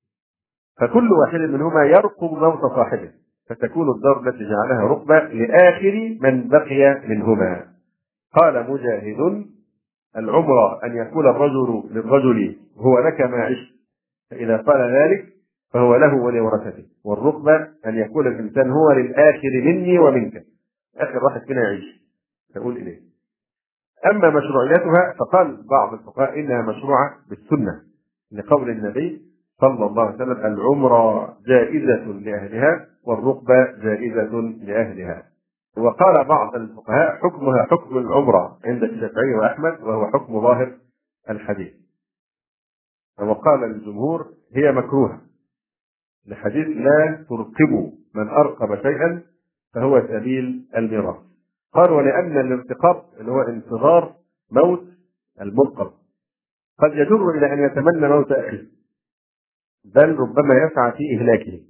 فكل واحد منهما يرقب موت صاحبه، فتكون الدار التي جعلها رقبة لآخر من بقي منهما. قال مجاهد: العمرة أن يقول الرجل للرجل: هو لك ما عشت، فإذا قال ذلك فهو له ولورثته. والرقبة أن يقول الإنسان: هو للآخر مني ومنك، آخر واحد فينا يعيش تقول إليه. أما مشروعيتها فقال بعض الفقهاء إنها مشروعة بالسنة، لقول النبي صلى الله عليه وسلم: العمرة جائزة لأهلها والرقبة جائزة لأهلها. وقال بعض الفقهاء: حكمها حكم العمرة عند الشافعي وأحمد، وهو حكم ظاهر الحديث. وقال الجمهور: هي مكروهة لحديث: لا ترقبوا من أرقب شيئا فهو سبيل الميراث. قال: ولأن الارتقاب اللي هو انتظار موت المرقب قد يجر إلى أن يتمنى موت أخيه، بل ربما يسعى في إهلاكه،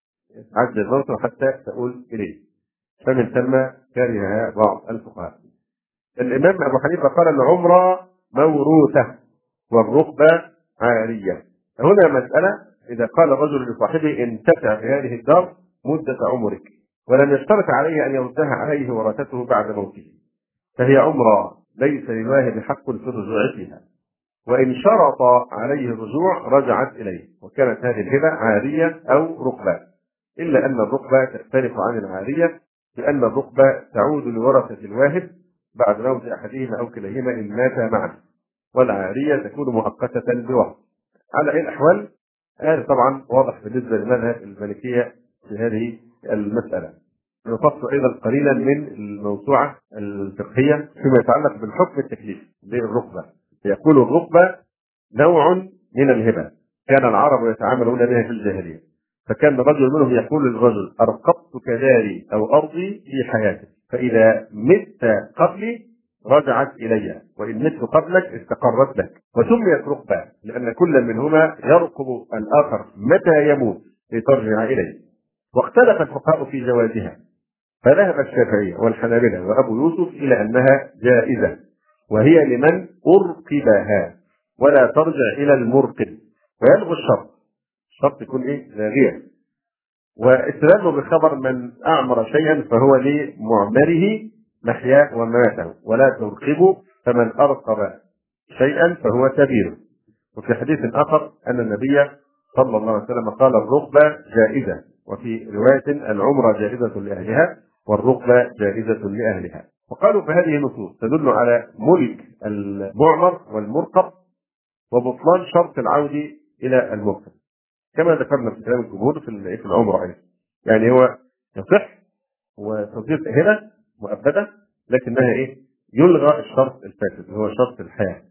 عجل موته حتى تؤول إليه. فمن ثم كرهها بعض الفقهاء. الإمام أبو حنيفة قال: العمرة موروثة والرقبة عارية. هنا مسألة: إذا قال الرجل لصاحبه: انتفع في هذه الدار مدة عمرك، ولم يشترط عليه أن يردها عليه ورثته بعد موته، فهي عمرة ليس للواهب حق في الرجوع فيها، وإن شرط عليه الرجوع رجعت إليه، وكانت هذه الهبة عارية أو رقبة. إلا أن الرقبة تختلف عن العارية، لأن الرقبة تعود لورثة الواهب بعد موت أحدهما أو كليهما إن ماتا معا، والعارية تكون مؤقتة بوقت. على أي الأحوال هذا طبعا واضح بالنسبة لمذهب المالكية في هذه المسألة. نفصل أيضا قليلا من الموسوعة الفقهية فيما يتعلق بالحكم التكليفي للرقبة. يقول: الرقبة نوع من الهبة كان العرب يتعاملون بها في الجاهلية، فكان رجل منهم يقول للرجل: أرقبتك داري أو أرضي في حياتك، فإذا مت قبلي رجعت إلي، وإن مت قبلك استقرت لك. وسميت رقبة لأن كل منهما يرقب الآخر متى يموت لترجع إليه. واختلف الفقهاء في جوازها، فذهب الشافعية والحنابلة وأبو يوسف إلى أنها جائزة، وهي لمن أرقبها ولا ترجع إلى المرقب، ويلغي الشرط، الشرط يكون لاغيا. واستدلوا بخبر: من أعمر شيئا فهو لمعمره محياه ومماته، ولا ترقبوا فمن أرقب شيئا فهو سبيله. وفي حديث آخر أن النبي صلى الله عليه وسلم قال: الرقبة جائزة، وفي رواية: العمرة جائزة لأهلها والرقبة جائزة لأهلها. وقالوا فهذه نصوص تدل على ملك المعمر والمرقب وبطلان شرط العودة إلى المرقب. كما ذكرنا في كلام الجمهور في العمرة أيضا. يعني هو يصح وتصير هنا مؤبدة، لكنها يلغى الشرط الفاسد هو شرط الحياة.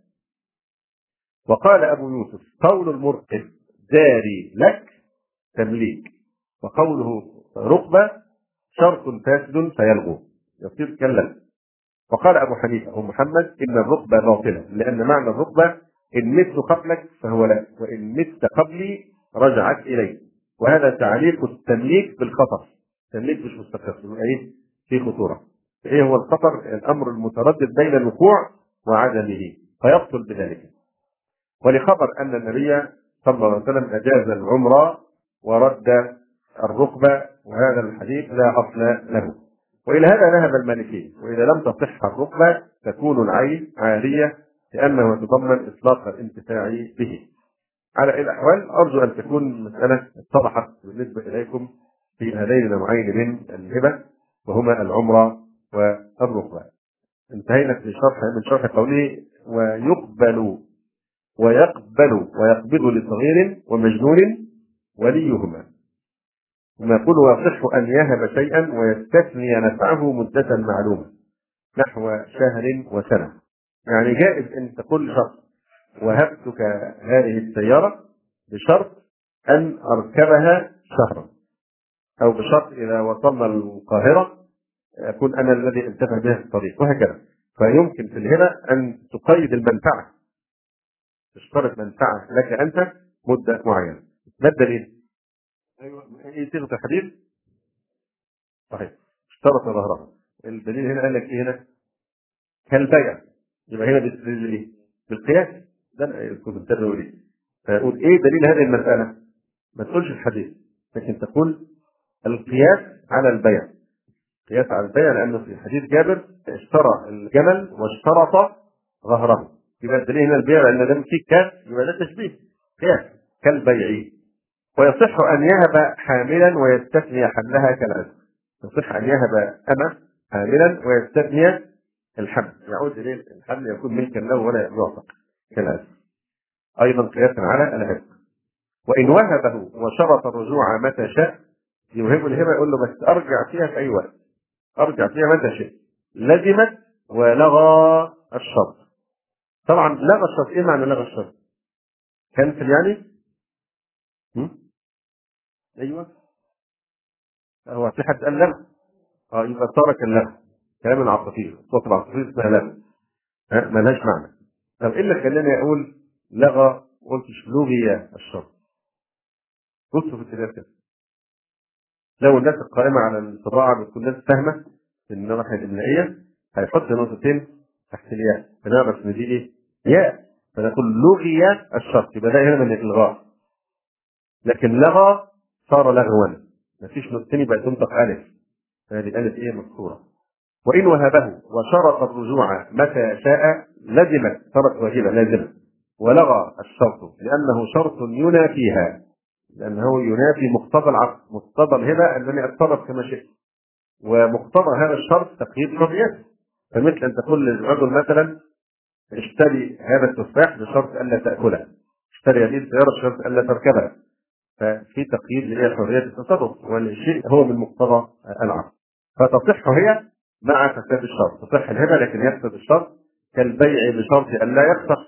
وقال أبو يوسف: قول المرقب جاري لك تمليك، وقوله رقبة شرط فاسد فيلغو يصير كلا. وقال أبو حنيفة ومحمد: إن الرقبة باطلة، لأن معنى الرقبة إن مت قبلك فهو لك، وإن مت قبلي رجعت إلي. وهذا تعليق التمليك بالخطر، التمليك مش مستقر، في خطورة. إيه هو الخطر؟ الأمر المتردد بين الوقوع وعدمه فيبطل بذلك. ولخبر أن النبي صلى الله عليه وسلم أجاز العمرة ورد الركبة، وهذا الحديث لا أصل له. وإلى هذا ذهب المالكي، وإذا لم تصح الركبة تكون العين عارية، لأنه يتضمن إطلاق الانتفاع به. على أي الأحوال أرجو أن تكون المسألة اتضحت بالنسبة إليكم في هذين النوعين من الهبة، وهما العمرة والركبة. انتهينا من شرح قوله: ويقبل ويقبل ويقبض لصغير ومجنون وليهما. ثم يقول: ويصح أن يهب شيئا ويستثني نفعه مدة معلومة نحو شهر وسنة. يعني جائز أن تقول شخص: وهبتك هذه السيارة بشرط أن أركبها شهرا، أو بشرط إذا وصلنا القاهرة أكون أنا الذي انتفع بها في الطريق، وهكذا. فيمكن في الهبة أن تقيد المنفعة، تشترط منفعة لك أنت مدة معينة. ما الدليل؟ أيوة، هي صيغة الحديث صحيح، اشترط ظهرها. الدليل هنا قال لك إيه هنا؟ كالبيع. يبقى هنا بالدليل إيه؟ بالقياس. ده كنت بتدرس ليه؟ فأقول إيه دليل هذه المسألة؟ ما تقولش الحديث، لكن تقول القياس على البيع. قياس على البيع، لأنه في حديث جابر اشترى الجمل واشترط ظهره. يبقى الدليل هنا البيع، لأن ده فيه كاس، يبقى ده تشبيه قياس كالبيع. ويصح أن يهب حاملا ويستثني حملها كالعزم. يصح أن يهب أمة حاملا ويستثني الحمل، يعود إليه الحمل يكون ملكا له ولا يعتق كالعزم، أيضا قياسا على العزم. وإن وهبه وشرط الرجوع متى شاء، يوهب الهبة يقول له: بس أرجع فيها في أي وقت، أرجع فيها متى شاء. لزمت ولغى الشرط. طبعا لغى الشرط، إيه معنى لغى الشرط؟ كنسل يعني؟ أيوه، هو في حد قال لغى؟ يبقى ترك اللغو. كلام العاطفي، صوت العاطفي اسمها لغو، ملهاش معنى. طب ايه اللي خلاني اقول لغى قلتش لغي الشرط؟ بصوا في الكتاب كده، لو الناس القائمه على الطباعه بتكون ناس فاهمه من الناحيه الاملائيه، هيحط نقطتين تحت الياء فنعرف ان دي ايه؟ ياء، فنقول لغي الشرط، يبقى ده هنا من الالغاء. لكن لغى صار لغوا، مفيش نقطتين يبقى تنطق الف، هذه الالف ايه؟ مكسوره. وإن وهبه وشرط الرجوع متى شاء لزمت، صارت واجبة لازمة، ولغى الشرط لأنه شرط ينافيها، لأنه ينافي مقتضى العقد. مقتضى الهبة أنني أتصرف كما شئت، ومقتضى هذا الشرط تقييد حريته. فمثل أن تقول للرجل مثلا: اشتري هذا التفاح بشرط ألا تأكله، اشتري هذه السيارة بشرط ألا تركبها. ففي تقييد لحرية التصرف، والشيء هو من مقتضى العقد. فتصح هي مع فساد الشرط، تصح الهبة لكن يفسد الشرط، كالبيع بشرط أن لا يخسر.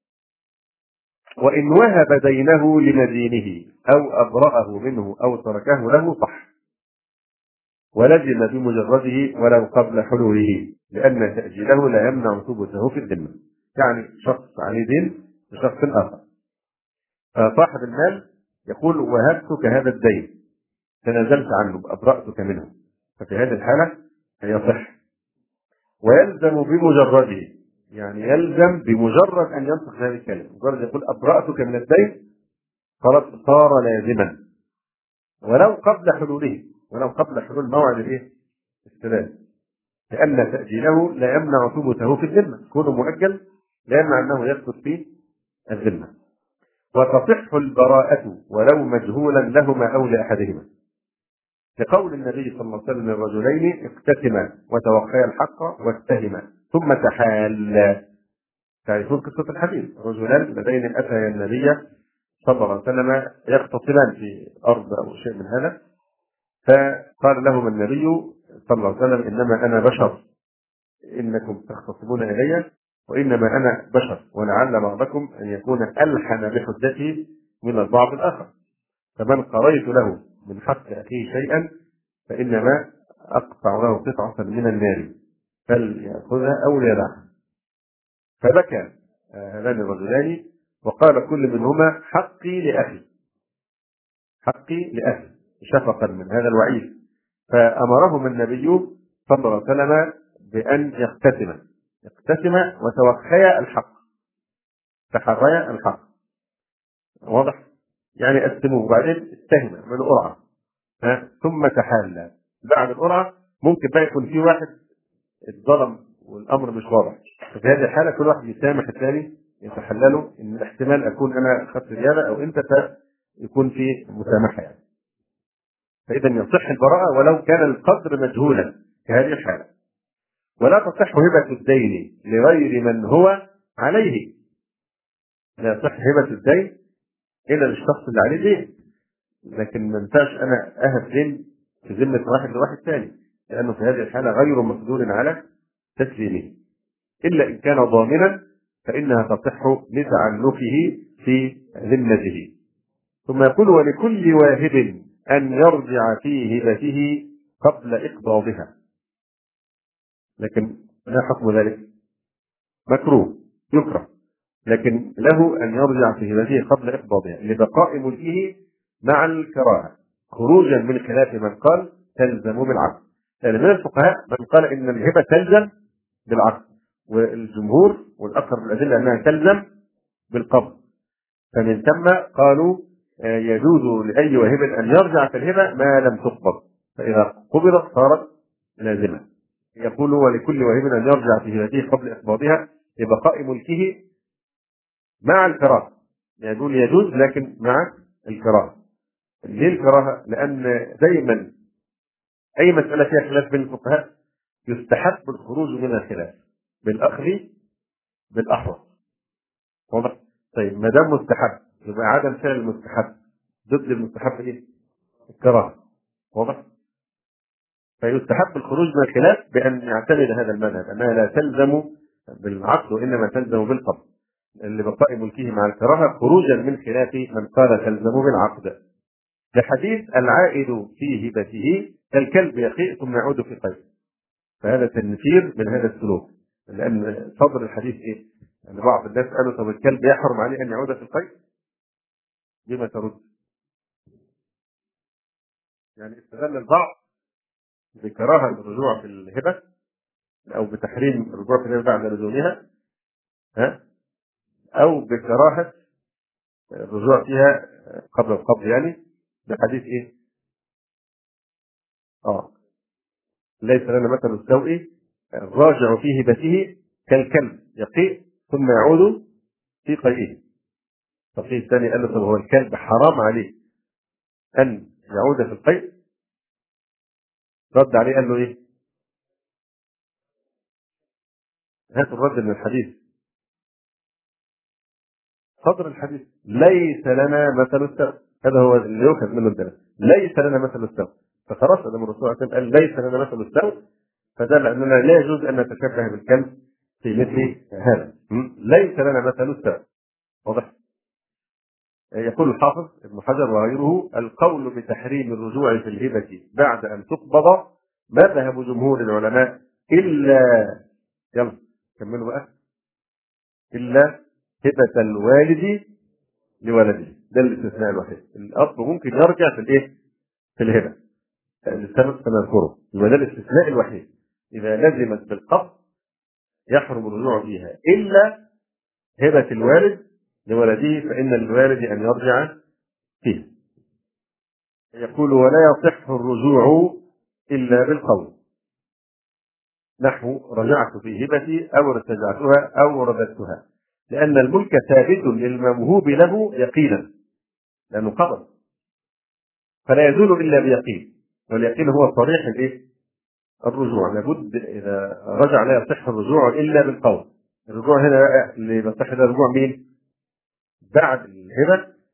وإن وهب دينه لمدينه أو أبرأه منه أو تركه له صح، ولزم بمجرده ولو قبل حلوله، لأن تأجيله لا يمنع ثبوته في الذمة. يعني شخص عليه دين لشخص آخر، فصاحب المال يقول: وهبتك هذا الدين، تنازلت عنه، أبرأتك منه، ففي هذه الحالة يصح. ويلزم بمجرده، يعني يلزم بمجرد أن ينطق هذه الكلمة، مجرد يقول أبرأتك من الدين خلاص صار لازما، ولو قبل حلوله، ولو قبل حلول موعد السداد، لأن تأجيله لا يمنع ثبوته في الذمة، كونه مؤجل لا يمنع أنه يثبت في الذمة. وتصح البراءة ولو مجهولا لهما أو لأحدهما، لقول النبي صلى الله عليه وسلم: الرجلين اقتسما وتوقيا الحق واتهما ثم تحالا. تعرفون قصة الحديث: رجلان اللذين أتيا النبي صلى الله عليه وسلم يختصمان في أرض أو شيء من هذا، فقال لهم النبي صلى الله عليه وسلم: إنما أنا بشر، إنكم تختصمون إلي، وإنما أنا بشر، ولعل بعضكم أن يكون ألحن بحجته من البعض الآخر، فمن قضيت له من حق أخيه شيئا فإنما أقطع له قطعة من النار فليأخذها أو ليدعها. فبكى هذان الرجلان وقال كل منهما: حقي لأخي، حقي لأخي، شفقا من هذا الوعيد. فأمرهم النبي صلى الله عليه وسلم بأن يقتسم وتوخيا الحق، تحريا الحق، واضح؟ يعني قسموه وبعدين اتهم من قرعة، ثم تحالى. بعد القرعة ممكن بقى يكون في واحد اتظلم والأمر مش واضح، ففي هذه الحالة كل واحد يسامح الثاني، يتحلله إن الاحتمال أكون أنا أخذت زيادة أو أنت، فيكون في مسامحة يعني. فإذا يصح البراءة ولو كان القدر مجهولا في هذه الحالة. ولا تصح هبة الدين لغير من هو عليه، لا يصح هبة الدين إلا للشخص اللي عليه دين، لكن ما ينفعش أنا أهب دين في ذمة واحد لواحد ثاني، لأنه في هذه الحالة غير مقدور على تسليمه، إلا إن كان ضامنا فإنها تصح لتعلقه في ذمته. ثم يقول: ولكل واهب أن يرجع في هبته قبل إقباضها. لكن ما حكم ذلك؟ مكروه، يكره، لكن له أن يرجع في هبته قبل إقباضها لبقاء ملكه مع الكراهة، خروجا من خلاف من قال تلزم بالعقد. يعني من الفقهاء من قال إن الهبة تلزم بالعقد، والجمهور والأكثر من الأدلة أنها تلزم بالقبض. فمن ثم قالوا يجوز لأي واهب أن يرجع في الهبة ما لم تقبض، فإذا قبضت صارت لازمة. يقول: ولكل واهب أن يرجع في هبته قبل إقباضها لبقاء ملكه مع الكراهة. يقول يجوز لكن مع الكراهة. ليه الكراهة؟ لأن دايما أي مسألة فيها خلاف بين الفقهاء يستحب الخروج من الخلاف بالأخذ بالأحوط، واضح؟ طيب ما دام مستحب يبقى عدم فعل المستحب ضد المستحب ايه؟ الكراهه، واضح؟ فيستحب الخروج من الخلاف بان يعتمد هذا المذهب انها لا تلزم بالعقد وانما تلزم بالقبض لبقاء ملكه مع الكراهه، خروجا من خلاف من قال تلزم بالعقد. لحديث العائد في هبته كالكلب يقيء ثم يعود في قيء، فهذا تنفير من هذا السلوك، لان صدر الحديث ايه؟ ان بعض الناس قالوا: طب الكلب يحرم عليه ان يعود في القيء؟ بما ترد؟ يعني استغل البعض بكراهه الرجوع في الهبه او بتحريم الرجوع في الهبه بعد لزومها، او بكراهه الرجوع فيها قبل القبض، يعني بحديث ايه؟ ليس لنا مثل السوء الراجع في هبته كالكلب يقيء ثم يعود في قيئه. ففي الثاني قال له: طب هو الكلب حرام عليه ان يعود في القيء؟ رد عليه قال له ايه؟ هات الرد من الحديث. صدر الحديث: ليس لنا مثل السوء، هذا هو اللي يؤخذ منه الدرس، ليس لنا مثل السوء. فخلاص لما الرسول صلى الله عليه وسلم قال ليس لنا مثل السوء فدل اننا لا يجوز ان نتشبه بالكلب في مثل هذا. ليس لنا مثل السوء، واضح؟ يقول الحافظ ابن حجر وغيره: القول بتحريم الرجوع في الهبة بعد أن تقبض مذهب جمهور العلماء إلا، يلا كملوا بقى، إلا هبة الوالد لولده. ده الاستثناء الوحيد، الأب ممكن يرجع في الإيه؟ في الهبة لسبب سنذكره، يبقى ده الاستثناء الوحيد. إذا لزمت بالقبض يحرم الرجوع فيها إلا هبة الوالد لولده، فإن الوالد أن يرجع فيه. يقول: ولا يصح الرجوع إلا بالقول، نحو رجعت في هبتي أو ارتجعتها أو رددتها، لأن الملك ثابت للموهوب له يقينا، لأنه قبض، فلا يزول إلا بيقين، واليقين هو صريح الإيه؟ الرجوع. لابد إذا رجع لا يصح الرجوع إلا بالقول. الرجوع هنا اللي بيصح ده رجوع مين؟ بعد الهبة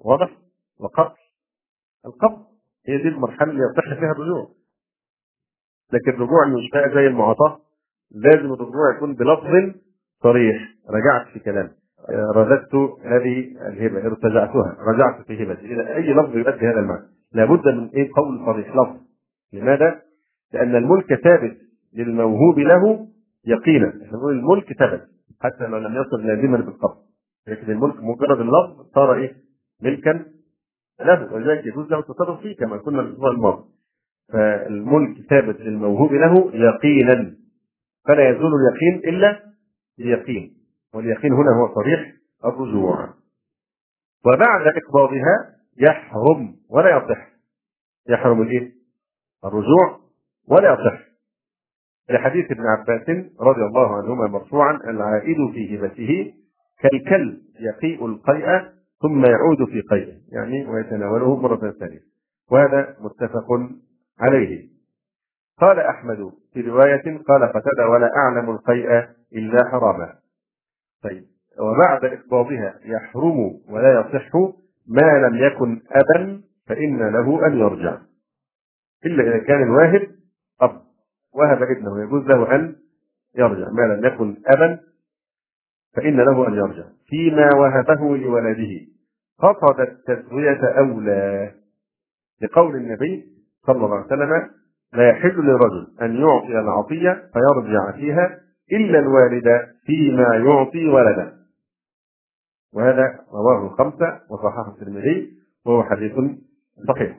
واضح؟ وقبل القبض، هي دي المرحلة اللي يصح فيها الرجوع. لكن الرجوع مش بقى زي المعاطاة، لازم الرجوع يكون بلفظ صريح: رجعت في كلام، رددت هذه الهبة، ارتجعتها، رجعت في هبتي، إلى أي لفظ يؤدي هذا المعنى. لابد من قول صريح، لفظ. لماذا؟ لأن الملك ثابت للموهوب له يقينا. احنا نقول الملك ثبت حتى لو لم يصل لازما بالقبض، لكن الملك مجرد اللفظ صار ملكا له، ولذلك يجوز له التصرف فيه كما كنا الأسبوع الماضي. فالملك ثابت للموهوب له يقينا، فلا يزول اليقين إلا بيقين، واليقين هنا هو صريح الرجوع. وبعد إقباضها يحرم ولا يصح. يحرم الرجوع ولا يصح، لحديث ابن عباس رضي الله عنهما مرفوعا: العائد في هبته كالكلب يقيء القيء ثم يعود في قيئه، يعني ويتناوله مرة ثانية. وهذا متفق عليه. قال أحمد في رواية: قال قتادة: ولا أعلم القيء إلا حراما. طيب، وبعد إقباضها يحرم ولا يصح ما لم يكن أبا فإن له أن يرجع، إلا إذا كان الواهب أب وهب ابنه يجوز له أن يرجع. ما لم يكن أبا فإن له أن يرجع. فيما وهبه لولده قصد التسوية أولى، لقول النبي صلى الله عليه وسلم: لا يحل لرجل أن يعطي العطية فيرجع فيها إلا الوالد فيما يعطي ولده. وهذا رواه الخمسة وصححه الترمذي، وهو حديث صحيح،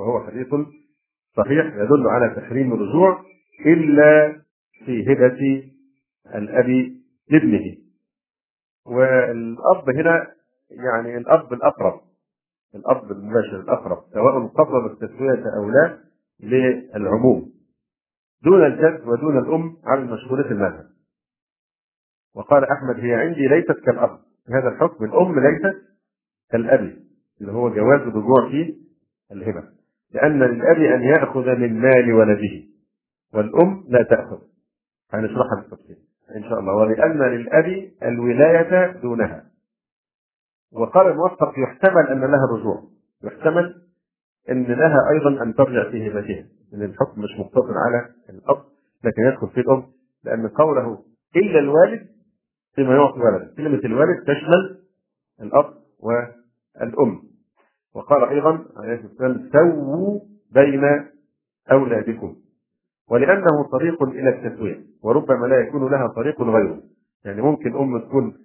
يدل على تحريم الرجوع إلا في هبة الأب لابنه. والأب هنا يعني الأب الأقرب، الأب المباشر الأقرب، سواء قصد التسوية أو لا، للعموم، دون الجد ودون الأم على المشهور في المذهب. وقال أحمد: هي عندي ليست كالأب في هذا الحكم، الأم ليست كالأب، اللي هو جواز الرجوع في الهبة، لأن للأب أن يأخذ من مال ولده والأم لا تأخذ. هنشرحها بالتفصيل إن شاء الله. ولأن للأب الولاية دونها. وقال الموفق: يحتمل أن لها الرجوع، يحتمل أن لها أيضا أن ترجع في هبتها، لأن الحكم مش مقتصر على الأب لكن يدخل فيه الأم، لأن قوله إلا الوالد فيما يعطي ولده، كلمة الوالد تشمل الأب والأم. وقال أيضا عليه الصلاة والسلام: سووا بين أولادكم، ولأنه طريق إلى التسوية، وربما لا يكون لها طريق غيره. يعني ممكن أم تكون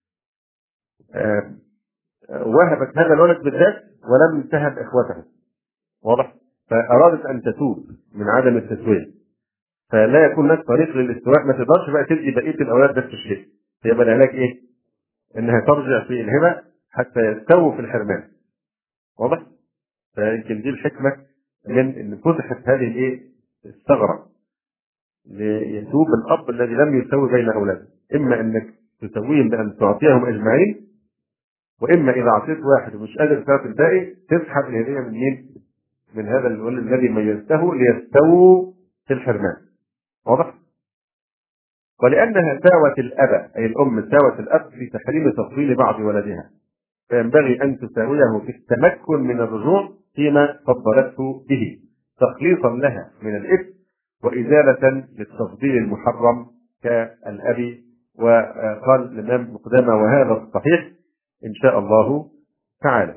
وهبت هذا الولد بالذات ولم تهب إخوته، واضح؟ فأرادت أن تتوب من عدم التسوية، فلا يكون لك طريق للاستواء. ما تقدرش بقى تدي بقية الأولاد نفس الشيء، يبقى العلاج إنها ترجع في الهبة حتى يستووا في الحرمان، واضح؟ فيمكن دي الحكمة من إن فتحت هذه الثغرة ليتوب الأب الذي لم يسوي بين أولاده، إما أنك تسويهم بأن تعطيهم أجمعين، وإما إذا أعطيت واحد ومش قادر تعطي الباقي تسحب الهدية من مين؟ من هذا الولد الذي ميزته ليستووا في الحرمان، واضح؟ ولأنها ساوت الأب، أي الأم ساوت الأب في تحريم تفضيل بعض ولدها، فينبغي أن تساويه في التمكن من الرجوع فيما فضلته به، تخليصا لها من الإثم وإزالة للتفضيل المحرم كالأب. وقال الإمام ابن قدامة: وهذا الصحيح إن شاء الله تعالى.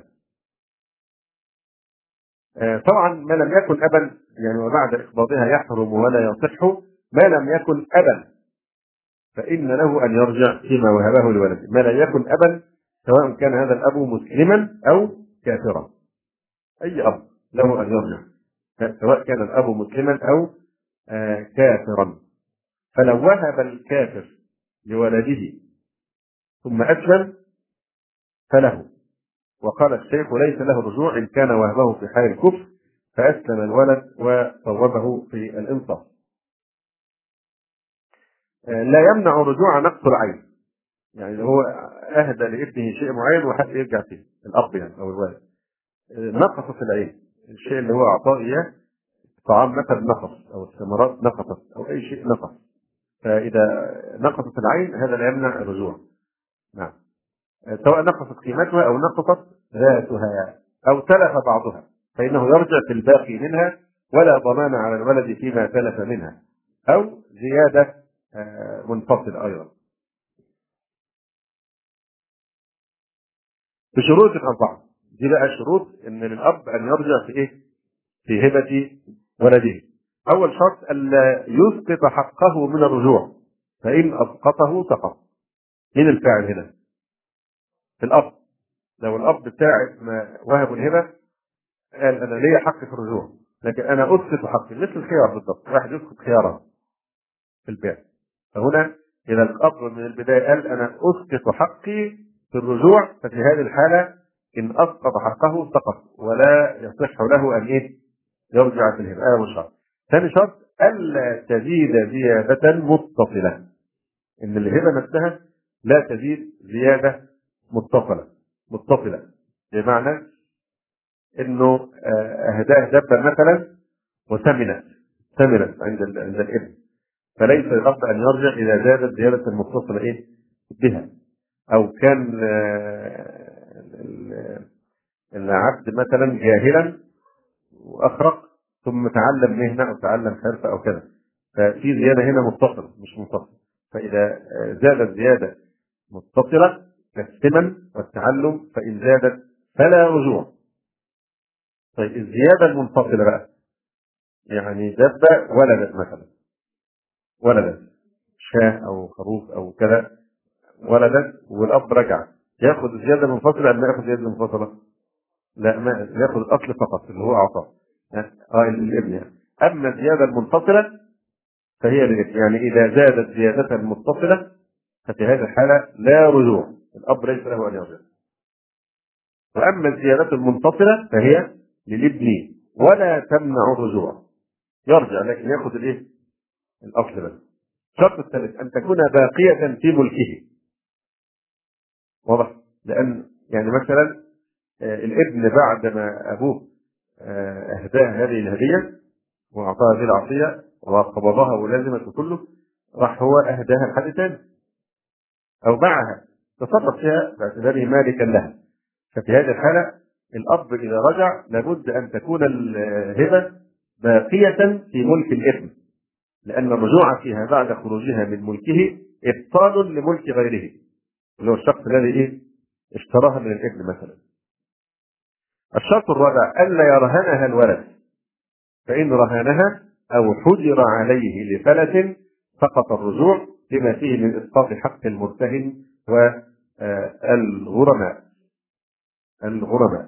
طبعا ما لم يكن أبا، يعني وبعد إقباضها يحرم ولا يصح ما لم يكن أبا فإن له أن يرجع فيما وهبه لولده. ما لم يكن أبا سواء كان هذا الأب مسلما أو كافرا، أي أب له أن يرجع، سواء كان الأب مسلما أو كافرا. فلو وهب الكافر لولده ثم أسلم فله. وقال الشيخ: ليس له رجوع إن كان وهبه في حال الكفر فأسلم الولد وصوبه في الإنصاف. لا يمنع رجوع نقص العين، يعني هو أهدى لابنه شيء معين وحتى يرجع فيه الأب يعني أو الوالد، نقصت العين، الشيء اللي هو أعطاه إياه، طعام مثلا نقص أو الثمرات نقصت أو أي شيء نقص، فإذا نقصت العين هذا لا يمنع الرجوع. نعم، سواء نقصت قيمتها أو نقصت ذاتها أو تلف بعضها، فإنه يرجع في الباقي منها، ولا ضمان على الولد فيما تلف منها، أو زيادة منفصلة أيضا. بشروط أربعة. دي بقى شروط إن للأب أن يرجع في إيه؟ في هبة ولده. أول شرط ألا يسقط حقه من الرجوع، فإن أسقطه سقط. مين الفاعل هنا؟ الأب. لو الأب ساعة ما وهب الهبة قال أنا ليا حق في الرجوع، لكن أنا أسقط حقي، مثل الخيار بالضبط، واحد يسقط خيارا في البيع. فهنا إذا الأب من البداية قال أنا أسقط حقي في الرجوع، ففي هذه الحالة إن أسقط حقه سقط، ولا يصح له أن إيه؟ يرجع في الهبة. أول شرط. ثاني شرط ألا تزيد زيادة متصلة، إن الهبة نفسها لا تزيد زيادة متصلة، بمعنى إنه أهداه دبة مثلا وثمنت عند الابن، فليس الأب أن يرجع إذا زادت زيادة متصلة إيه بها، أو كان العبد مثلا جاهلا وأخرق ثم تعلم مهنة أو تعلم حرفة أو كذا، ففي زيادة هنا متصلة مش منفصلة. فإذا زادت زيادة متصلة كالثمن والتعلم فإن زادت فلا رجوع. طيب الزيادة المنفصلة بقى، يعني دبة ولدت مثلا، ولدت شاة أو خروف أو كذا، ولدت والأب رجع، ياخذ الزيادة المنفصلة أم لا ياخذ زيادة منفصلة؟ لا، ما ياخذ الأصل فقط اللي هو أعطاه الابن يعني. أما الزيادة المنفصلة فهي للابن، يعني إذا زادت زيادة متصلة ففي هذه الحالة لا رجوع، الأب ليس له أن يرجع. وأما الزيادة المنفصلة فهي للابن ولا تمنع الرجوع، يرجع لكن ياخذ الايه؟ الأصل بس. الشرط الثالث أن تكون باقية في ملكه. واضح؟ لأن يعني مثلا الابن بعد ما أبوه أهداه هذه الهدية وأعطاها هذه العطية وقبضها ولازمت كله، راح هو أهداها لحد ثاني أو باعها، تصرف فيها باعتباره مالكا لها. ففي هذه الحالة الأب إذا رجع لابد أن تكون الهبة باقية في ملك الابن، لأن الرجوع فيها بعد خروجها من ملكه إبطال لملك غيره، اللي هو الشخص الذي إيه؟ اشتراها من الابن مثلا. الشرط الرابع ألا يرهنها الولد، فإن رهنها أو حجر عليه لفلت سقط الرجوع بما فيه من إسقاط حق المرتهن والغرماء.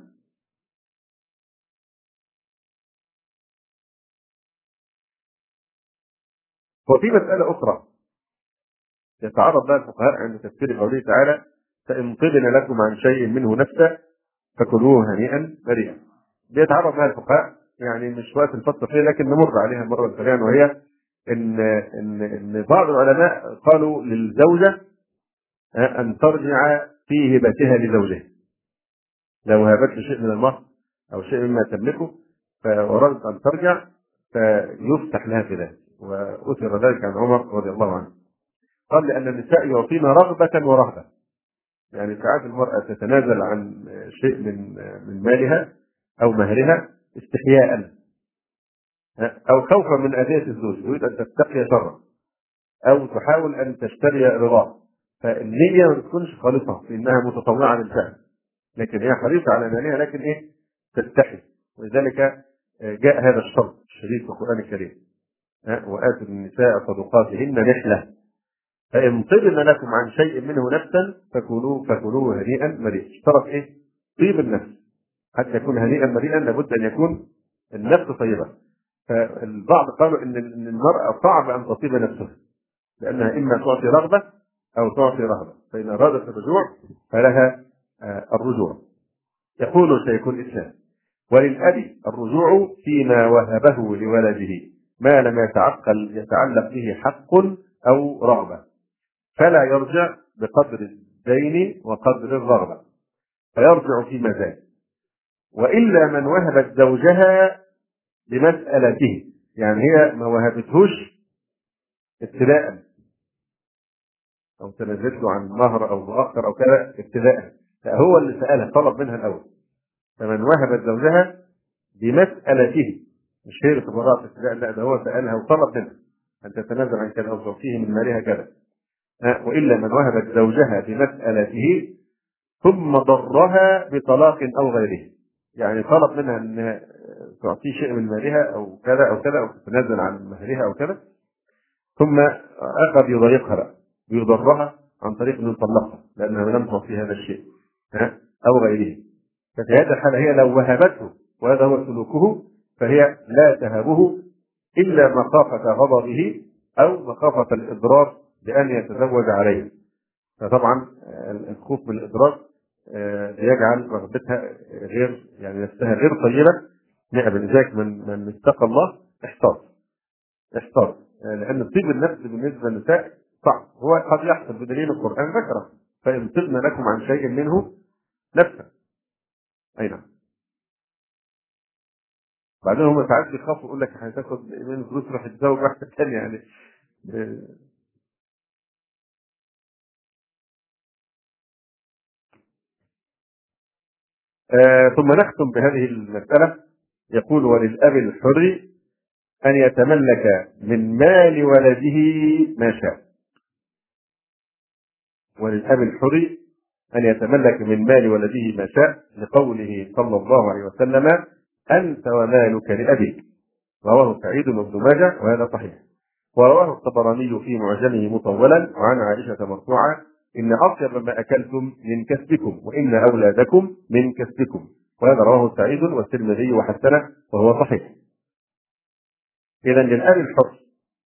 وفي مسألة أخرى يتعرض لها الفقهاء عند تفسير قوله تعالى: فإن طبن لكم عن شيء منه نفسا فكلوه هنيئا مريئا. بيتعرض لها الفقهاء، يعني مش وقت الفصل فيها لكن نمر عليها مرة سريعا، وهي إن بعض العلماء قالوا للزوجة أن ترجع في هبتها لزوجها، لو هبت شيء من المهر أو شيء مما تملكه وأرادت أن ترجع فيفتح لها في ذلك. وأثر ذلك عن عمر رضي الله عنه، قال لأن النساء يعطين رغبة ورهبة، يعني ساعات المرأة تتنازل عن شيء من مالها أو مهرها استحياء أو خوفا من أذية الزوج، تريد أن تتقي شره أو تحاول أن تشتري رضاه، فالنية ما تكونش خالصة لأنها متطوعة بالفعل، لكن هي حريصة على مالها لكن إيه؟ تستحي. ولذلك جاء هذا الشرط الشديد في القرآن الكريم: وآتوا النساء صدقاتهن نحلة فإن طبن لكم عن شيء منه نفسا فكلوه هنيئا مريئا. اشترط إيه؟ طيب النفس، حتى يكون هنيئا مريئا لابد أن يكون النفس طيبة. فالبعض قالوا إن المرأة صعب أن تطيب نفسها، لأنها إما تعطي رغبة أو تعطي رهبة، فإن أرادت الرجوع فلها الرجوع. يقول شيخ الإسلام: وللأب الرجوع فيما وهبه لولده ما لم يتعلق به حق أو رغبة، فلا يرجع بقدر الدين وقدر الرغبة، فيرجع فيما زاد. وإلا من وهبت زوجها لمسألته، يعني هي ما وهبتهوش ابتداء أو تنازلت له عن مهر أو مؤخر أو كذا ابتداء، لا هو اللي سألها طلب منها الأول، فمن وهبت زوجها بمسألته، مش هي اللي تبرأت ابتداء، لا ده هو سألها وطلب منها أن تتنازل عن كذا أو تعطيه من مالها كذا. وإلا من وهبت زوجها بمسألته ثم ضرها بطلاق أو غيره، يعني طلب منها أن تعطيه شيء من مالها أو كذا أو كذا، أو تتنازل عن مهرها أو كذا، ثم أخذ يضايقها بقى ويضرها عن طريق أن يطلقها لأنها لم تعطي هذا الشيء أو غيره. ففي هذه الحالة هي لو وهبته وهذا هو سلوكه فهي لا تهبه إلا مخافة غضبه أو مخافة الإضرار بأن يتزوج عليه. فطبعا الخوف من الإضرار يجعل رغبتها غير، يعني نفسها غير طيبة. لذلك من اتقى الله احتاط لأن طيب النفس بالنسبة للنساء صعب، هو قد يحصل بدليل القرآن ذكره، فإن طبن لكم عن شيء منه نفسا. أي نعم. بعدين هم ساعات بيخافوا يقول لك هتاخد من فلوس روح تتزوج واحدة ثانية يعني. ثم نختم بهذه المسألة. يقول: وللأب الحر أن يتملك من مال ولده ما شاء. وللأب الحر أن يتملك من مال ولده ما شاء، لقوله صلى الله عليه وسلم: أنت ومالك لأبيك. رواه سعيد بن ماجه وهذا صحيح. ورواه الطبراني في معجمه مطولا وعن عائشة مرفوعة: إن أطيب ما أكلتم من كسبكم وإن أولادكم من كسبكم. وهذا رواه سعيد والترمذي وحسنه وهو صحيح. إذا للأب الحر،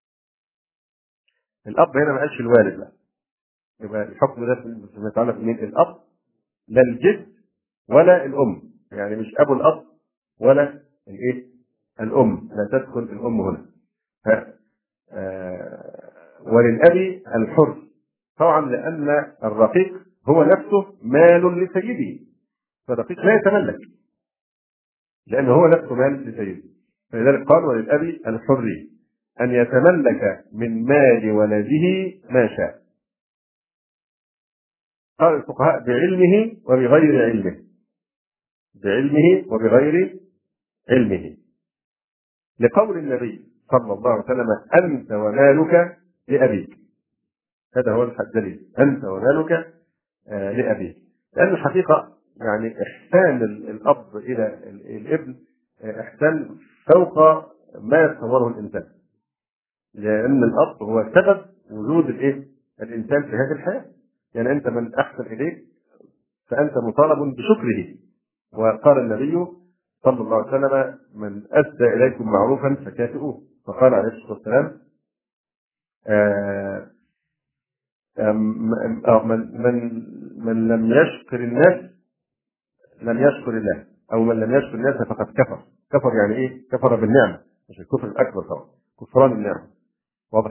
الأب هنا ما قالش الوالد، لا، يبقى الحكم ده فيما يتعلق من الأب، لا الجد ولا الأم، يعني مش أبو الأب ولا الإيه الأم، لا تدخل الأم هنا. وللأب الحر طبعا لأن الرقيق هو نفسه مال لسيده، فالرقيق لا يتملك لأنه هو نفسه مال لسيده. فلذلك قال: وللأب الحر أن يتملك من مال ولده ما شاء. قال الفقهاء: بعلمه وبغير علمه، بعلمه وبغير علمه، لقول النبي صلى الله عليه وسلم: أنت ومالك لأبيك. هذا هو الدليل، أنت ومالك لأبيك. لأن الحقيقة يعني إحسان الأب إلى الابن إحسان فوق ما يتصوره الإنسان، لأن الأب هو سبب وجود الإنسان في هذه الحياة. يعني أنت من أحسن إليك فأنت مطالب بشكره. وقال النبي صلى الله عليه وسلم: من أسدى إليكم معروفا فكافئوه. فقال عليه الصلاة والسلام: من لم يشكر الناس لم يشكر الله، أو من لم يشكر الناس فقد كفر. كفر يعني إيه؟ كفر بالنعمة، مش الكفر الأكبر طبعا، كفران النعمة. واضح؟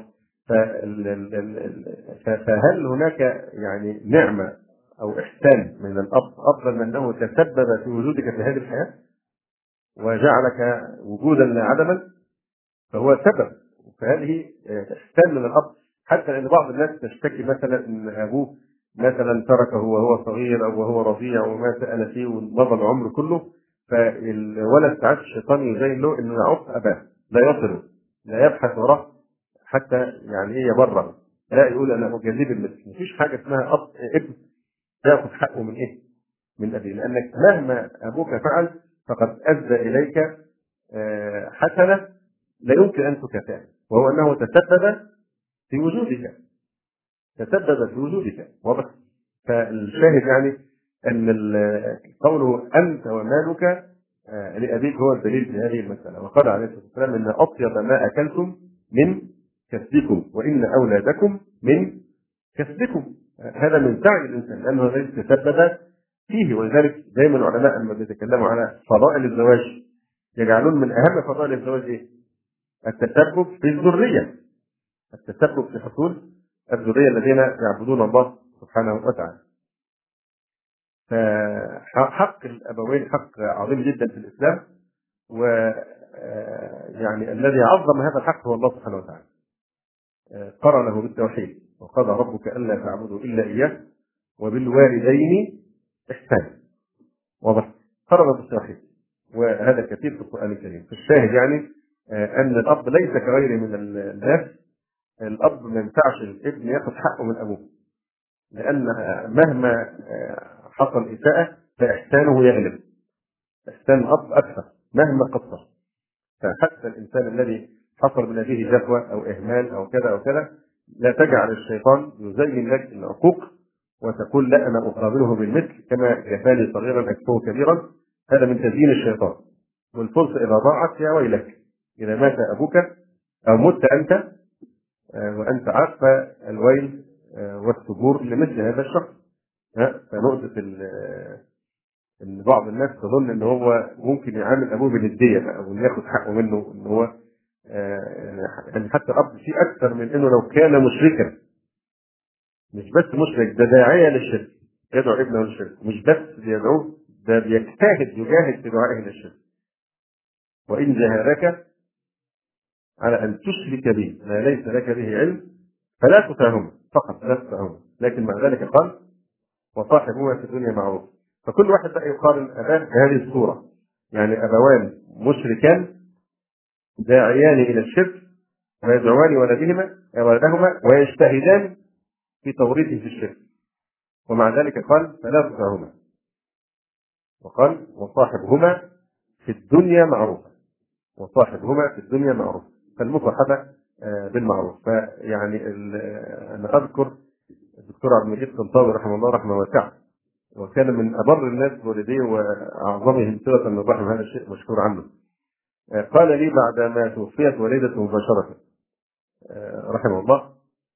فهل هناك يعني نعمة أو إحسان من الأب أفضل من أنه تسبب في وجودك في هذه الحياة وجعلك وجودا لا عدما؟ فهو سبب. فهذه إحسان من الأب، حتى أن بعض الناس تشتكي مثلا أن أبوه مثلا تركه وهو صغير أو وهو رضيع وما سأل فيه ومضى العمر كله، فالولد ساعات الشيطان يزين له أنه يعوق أباه، لا يصله، لا يبحث وراه حتى يعني إيه يبرر، لا يقول أنا أجازيه بالمثل. مفيش حاجة اسمها أب ابن ياخذ حقه من إيه؟ من أبيه، لأنك مهما أبوك فعل فقد أدى إليك حسنة لا يمكن أن تكافئه، وهو أنه تسبب في وجودك، تسبب في وجودك. واضح؟ فالشاهد يعني أن قوله أنت ومالك لأبيك هو الدليل في هذه المسألة. وقال عليه الصلاة والسلام: إن أطيب ما أكلتم من كسبكم وإن أولادكم من كسبكم. هذا من سعي الإنسان لأنه الذي تسبب فيه. ولذلك دائما العلماء لما بيتكلموا على فضائل الزواج يجعلون من أهم فضائل الزواج إيه؟ التسبب في الذرية، التسبب في حصول الذرية الذين يعبدون الله سبحانه وتعالى. فحق الأبوين حق عظيم جدا في الإسلام، و يعني الذي عظم هذا الحق هو الله سبحانه وتعالى. قرنه بالتوحيد: وقضى ربك ألا تعبدوا إلا إياه وبالوالدين إحسانا. واضح؟ خرج بالصحيح. وهذا كثير في القرآن الكريم. في الشاهد يعني أن الأب ليس كغيره من الناس. الأب ما ينفعش الابن ياخذ حقه من أبوه، لأن مهما حصل إساءة فإحسانه يغلب. إحسان الأب أكثر مهما قصر. فحتى الإنسان الذي حصل من أبيه جفوة أو إهمال أو كذا أو كذا، لا تجعل الشيطان يزين لك العقوق وتقول لا أنا أقابله بالمثل كما جفاني صغيرا أكفه كبيرا. هذا من تزيين الشيطان. والفرصة إذا ضاعت يا ويلك، إذا مات أبوك أو مت أنت وأنت عارف الويل والثبور لمثل هذا الشخص. فنقطة ان بعض الناس تظن ان هو ممكن يعامل ابوه بنديه او ياخد حقه منه، ان هو يعني حتى الاب فيه اكثر من انه لو كان مشركا، مش بس مشرك، ده داعيه للشرك، يدعو ابنه للشرك، مش بس بيدعوه، ده يجاهد في دعائه للشرك. وان جاهدك على ان تشرك به ما ليس لك به علم فلا تطعهما، فقط لا تطعهما، لكن مع ذلك قال وصاحبهما في الدنيا معروف. فكل واحد بقى يقارن اباه بهذه الصوره، يعني ابوان مشركان داعيان الى الشرك ويدعوان ولدهما ويجتهدان في توريثه في الشرك، ومع ذلك قال فلا تطعهما، وقال وصاحبهما في الدنيا معروفا، وصاحبهما في الدنيا معروفا. فالمصاحبه بالمعروف. فيعني انا اذكر الدكتور عبد المجيد طنطاوي رحمه الله رحمه واسعه، وكان من أبر الناس بوالديه وأعظمهم صلة بالرحم، هذا الشيء مشهور عنه. قال لي بعد ما توفيت والدته مباشرة رحمه الله،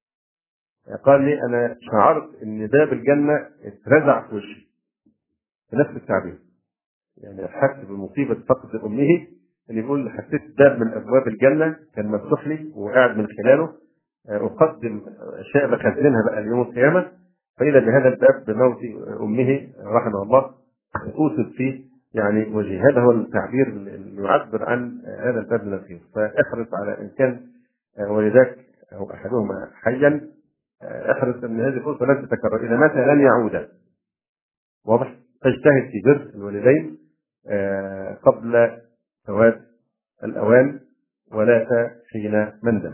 قال لي أنا شعرت إن باب الجنة اترزع في وشي، بنفس التعبير. يعني حس بمصيبة فقد أمه، اللي يقول حسيت باب من أبواب الجنة كان مفتوح لي وقاعد من خلاله أقدم أشياء بخزنها بقى اليوم القيامة، فإذا بهذا الباب بموت أمه رحمه الله أوصف فيه يعني وجهه. هذا هو التعبير اللي يعبر عن هذا الباب من الخير. فاحرص على إن كان والداك أو أحدهما حيا، احرص أن هذه الفرصة لن تتكرر، إذا مات لن يعود. واضح؟ فاجتهد في بر الوالدين قبل فوات الأوان ولا حين مندم.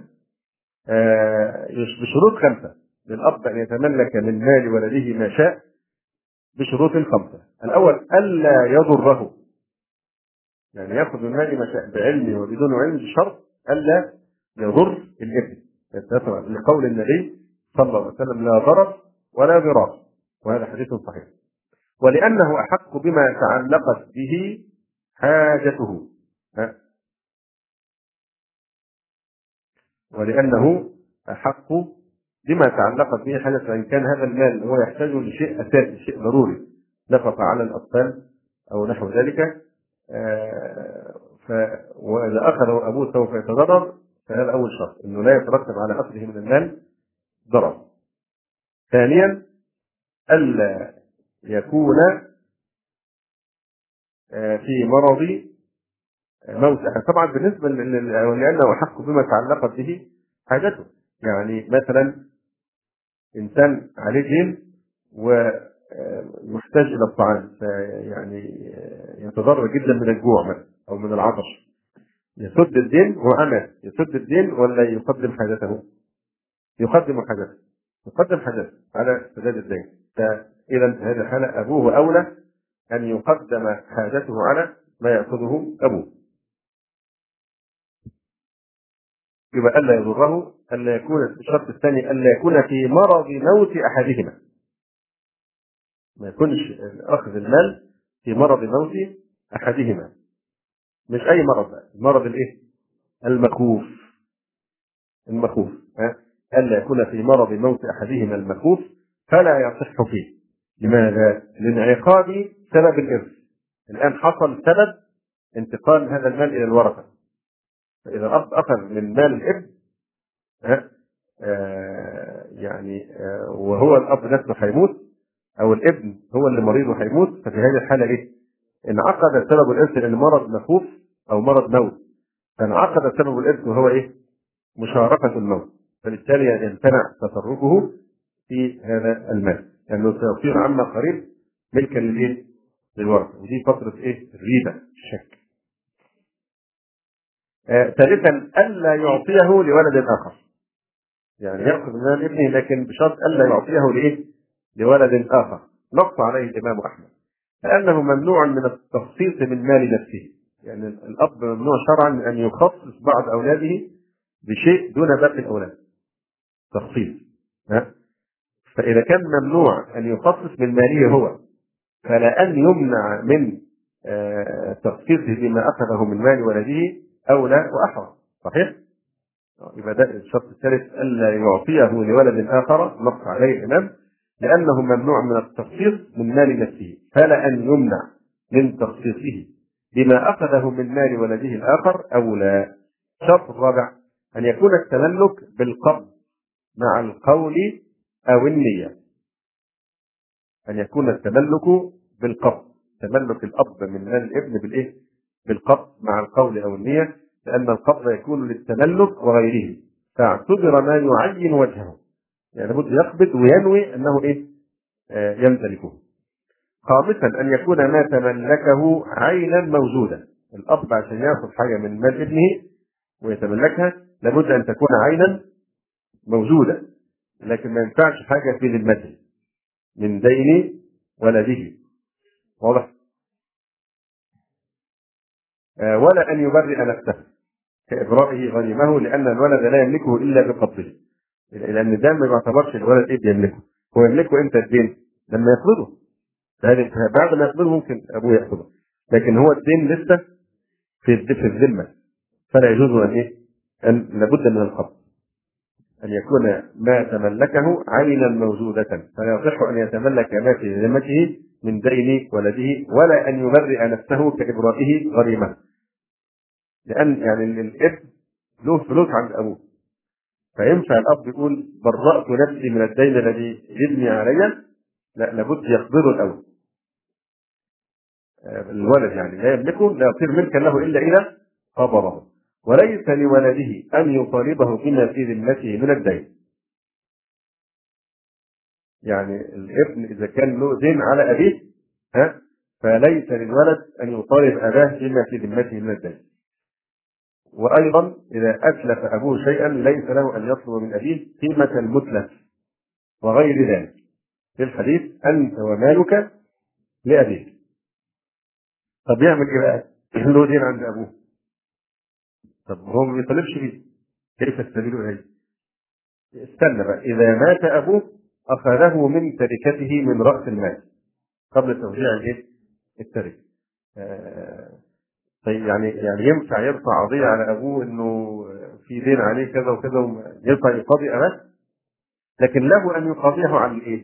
بشروط 5 للأب أن يتملك من مال ولده ما شاء، بشروط 5. الأول ألا يضره، يعني يأخذ من مال ما شاء بعلمه وبدون علم، بشرط ألا يضر الابن، لقول النبي صلى الله عليه وسلم لا ضرر ولا ضرار، وهذا حديث صحيح. ولأنه أحق بما تعلقت به حاجته، ولأنه أحق بما تعلقت به حاجة، فإن كان هذا المال هو يحتاجه لشيء أساسي، شيء ضروري، نفقة على الأطفال أو نحو ذلك، وإذا أخذه أبوه سوف يتضرر، فهذا أول شرط، أنه لا يترتب على أخذه من المال ضرر. ثانيا ألا يكون في مرض موت. طبعا بالنسبة لأنه أحق بما تعلقت به حاجته، يعني مثلا إنسان عليه دين ويحتاج إلى الطعام، يعني يتضرر جدا من الجوع مثلا أو من العطش، يسد الدين وعمل يسد الدين ولا يقدم حاجته؟ يقدم حاجته، يقدم حاجته على سداد الدين. فإذا في هذه الحالة أبوه أولى أن يقدم حاجته على ما يأخذه أبوه. يبقى ألا يضره، ألا يكون الشرط الثاني ألا يكون في مرض موت أحدهما، ما يكونش أخذ المال في مرض موت أحدهما، مش أي مرض بقى، المرض الإيه؟ المخوف. المخوف ألا يكون في مرض موت أحدهما المخوف فلا يصح فيه. لماذا؟ لانعقاد سبب الإرث. الآن حصل سبب انتقال هذا المال إلى الورثة، فإذا الأب أخذ من مال الابن يعني وهو الأب نفسه هيموت أو الابن هو اللي مريض وهيموت، ففي هذه الحالة إيه؟ انعقد سبب الإرث لأن مرض مخوف أو مرض موت، فانعقد سبب الإرث وهو إيه؟ مشاركة الموت، فبالتالي يمتنع تصرفه في هذا المال، لأنه سيصير عما قريب ملكا للإيه؟ للورثة، ودي فترة ايه؟ الريبة، الشك. ثالثا ألا يعطيه لولد آخر، يعني يأخذ من مال ابنه لكن بشرط ألا يعطيه لإيه؟ لولد آخر. نص عليه الإمام أحمد لأنه ممنوع من التخصيص من مال نفسه، يعني الأب ممنوع شرعا من أن يخصص بعض أولاده بشيء دون باقي الأولاد، تخصيص. فإذا كان ممنوع أن يخصص من ماله هو، فلا أن يمنع من تخصيصه بما أخذه من مال ولده أولى وأحرى. صحيح؟ يبقى ده الشرط الثالث ألا يعطيه لولد آخر، نص عليه الإمام لأنه ممنوع من التخصيص من مال نفسه، فلا أن يمنع من تخصيصه بما أخذه من مال ولده الآخر أولى. الشرط الرابع أن يكون التملك بالقبض مع القول أو النية. أن يكون التملك بالقبض، تملك الأب من مال الابن بالإيه؟ بالقبض مع القول أو النية، لأن القبض يكون للتملك وغيره، فاعتبر ما يعين وجهه، يعني لابد يقبض وينوي أنه إيه؟ يمتلكه. خامسا أن يكون ما تملكه عينا موجودا. الأب عشان يأخذ حاجة من مال ابنه ويتملكها لابد أن تكون عينا موجودة، لكن ما ينفعش حاجة في ذمته من دين ولده. واضح؟ ولا أن يبرئ نفسه كإبرائه غنيمه، لأن الولد لا يملكه إلا بقبضه، لأن ده ما يعتبرش الولد إيه بيملكه، هو يملكه إمتى الدين؟ لما يقبضه. بعد ما يقبضه ممكن أبوه يأخذه، لكن هو الدين لسه في الذمة، فلا يجوز أن إيه؟ أن لابد من القبض، أن يكون ما تملكه عينا موجودة، فلا يصح أن يتملك ما في ذمته من دين ولده، ولا أن يبرئ نفسه كإبرائه غريمه، لأن يعني الابن له فلوس عند أبوه، فينفع الأب يقول برأت نفسي من الدين الذي يبني علي؟ لا، لابد يقبضه الأول. الولد يعني لا يملكه، لا يصير ملكا له إلا إذا قبضه، وليس لولده أن يطالبه بما في ذمته من الدين. يعني الابن إذا كان له دين على أبيه فليس للولد أن يطالب أباه بما في ذمته من الدين. وأيضا إذا أتلف أبوه شيئا ليس له أن يطلب من أبيه قيمة المتلف وغير ذلك، في الحديث أنت ومالك لأبيك. طب يعمل إيه بقى؟ له دين عند أبوه، طب هو ما بيطالبش بيه، كيف السبيل إليه؟ استنى بقى، إذا مات أبوه أخذه من تركته من رأس المال قبل توزيع التركة. طيب يعني ينفع يرفع قضية على أبوه إنه في دين عليه كذا وكذا، ينفع يقاضي أباه، لكن له أن يقاضيه على الإيه؟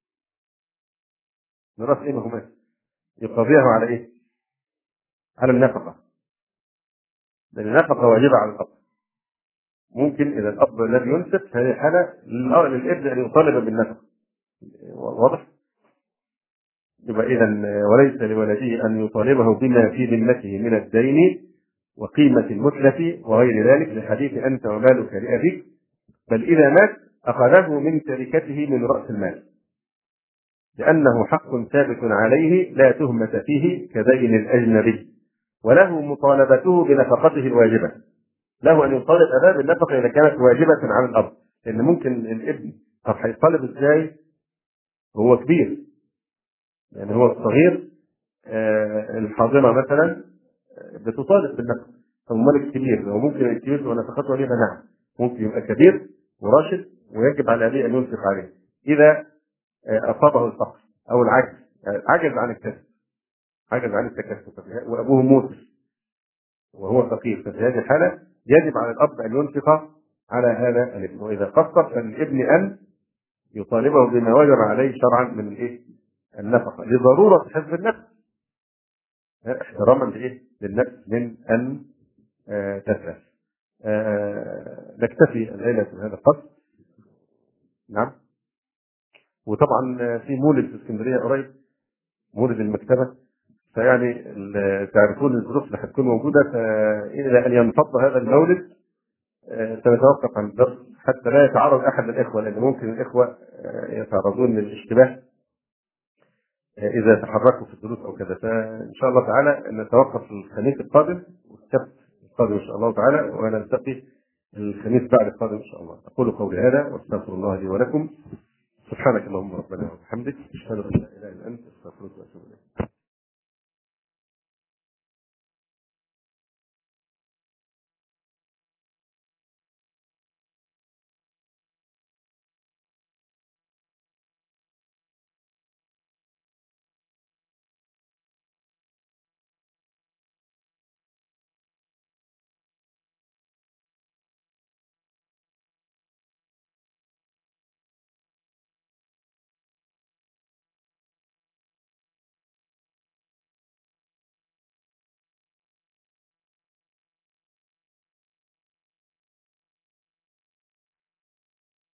ميراث إيه ما هو مات؟ يقاضيه على إيه؟ على النفقة، لأن النفقة واجبة على الأب. ممكن إذا الأب لم ينفق في هذه الحالة للابن أن يطالب بالنفقة. واضح؟ يبقى إذا وليس لولده أن يطالبه بما في ذمته من الدين وقيمة المتلف وغير ذلك، لحديث أنت ومالك لأبيك، بل إذا مات أخذه من تركته من رأس المال، لأنه حق ثابت عليه لا تهمة فيه كدين الأجنبي، وله مطالبته بنفقته الواجبة. له أن يطالب أباه بالنفقة إذا كانت واجبة على الأب، لأن ممكن الابن طب هيطالب إزاي وهو كبير؟ يعني هو الصغير الحاضنة مثلا بتطالب بالنفقة، طب أمال الكبير؟ هو ممكن الكبير ونفقته واجبة؟ نعم، ممكن يبقى كبير وراشد ويجب على أبيه أن ينفق عليه إذا أصابه الفقر أو العجز، عجز عن الكسب، عجز عن التكسب وأبوه موت وهو فقير، ففي هذه الحالة يجب على الأب أن ينفق على هذا الابن، وإذا قصر فالابن أن يطالبه بما وجب عليه شرعا من النفقة لضرورة حفظ النفس، احتراما للنفس من أن تتلف. نكتفي الليلة في هذا الفصل. نعم. وطبعا في مولد في اسكندرية قريب، مولد المكتبة، فيعني تعرفون الظروف اللي هتكون موجودة، فإلى أن ينفض هذا المولد سنتوقف عن الدرس حتى لا يتعرض أحد من الإخوة، لأن ممكن الإخوة يتعرضون للاشتباه إذا تحركوا في الدروس أو كذا. فإن شاء الله تعالى نتوقف الخميس القادم والسبت القادم إن شاء الله تعالى، ونلتقي الخميس بعد القادم إن شاء الله. أقول قولي هذا وأستغفر الله لي ولكم. سبحانك اللهم ربنا وبحمدك، أشهد أن لا إله إلا أنت، أستغفرك وأتوب إليك.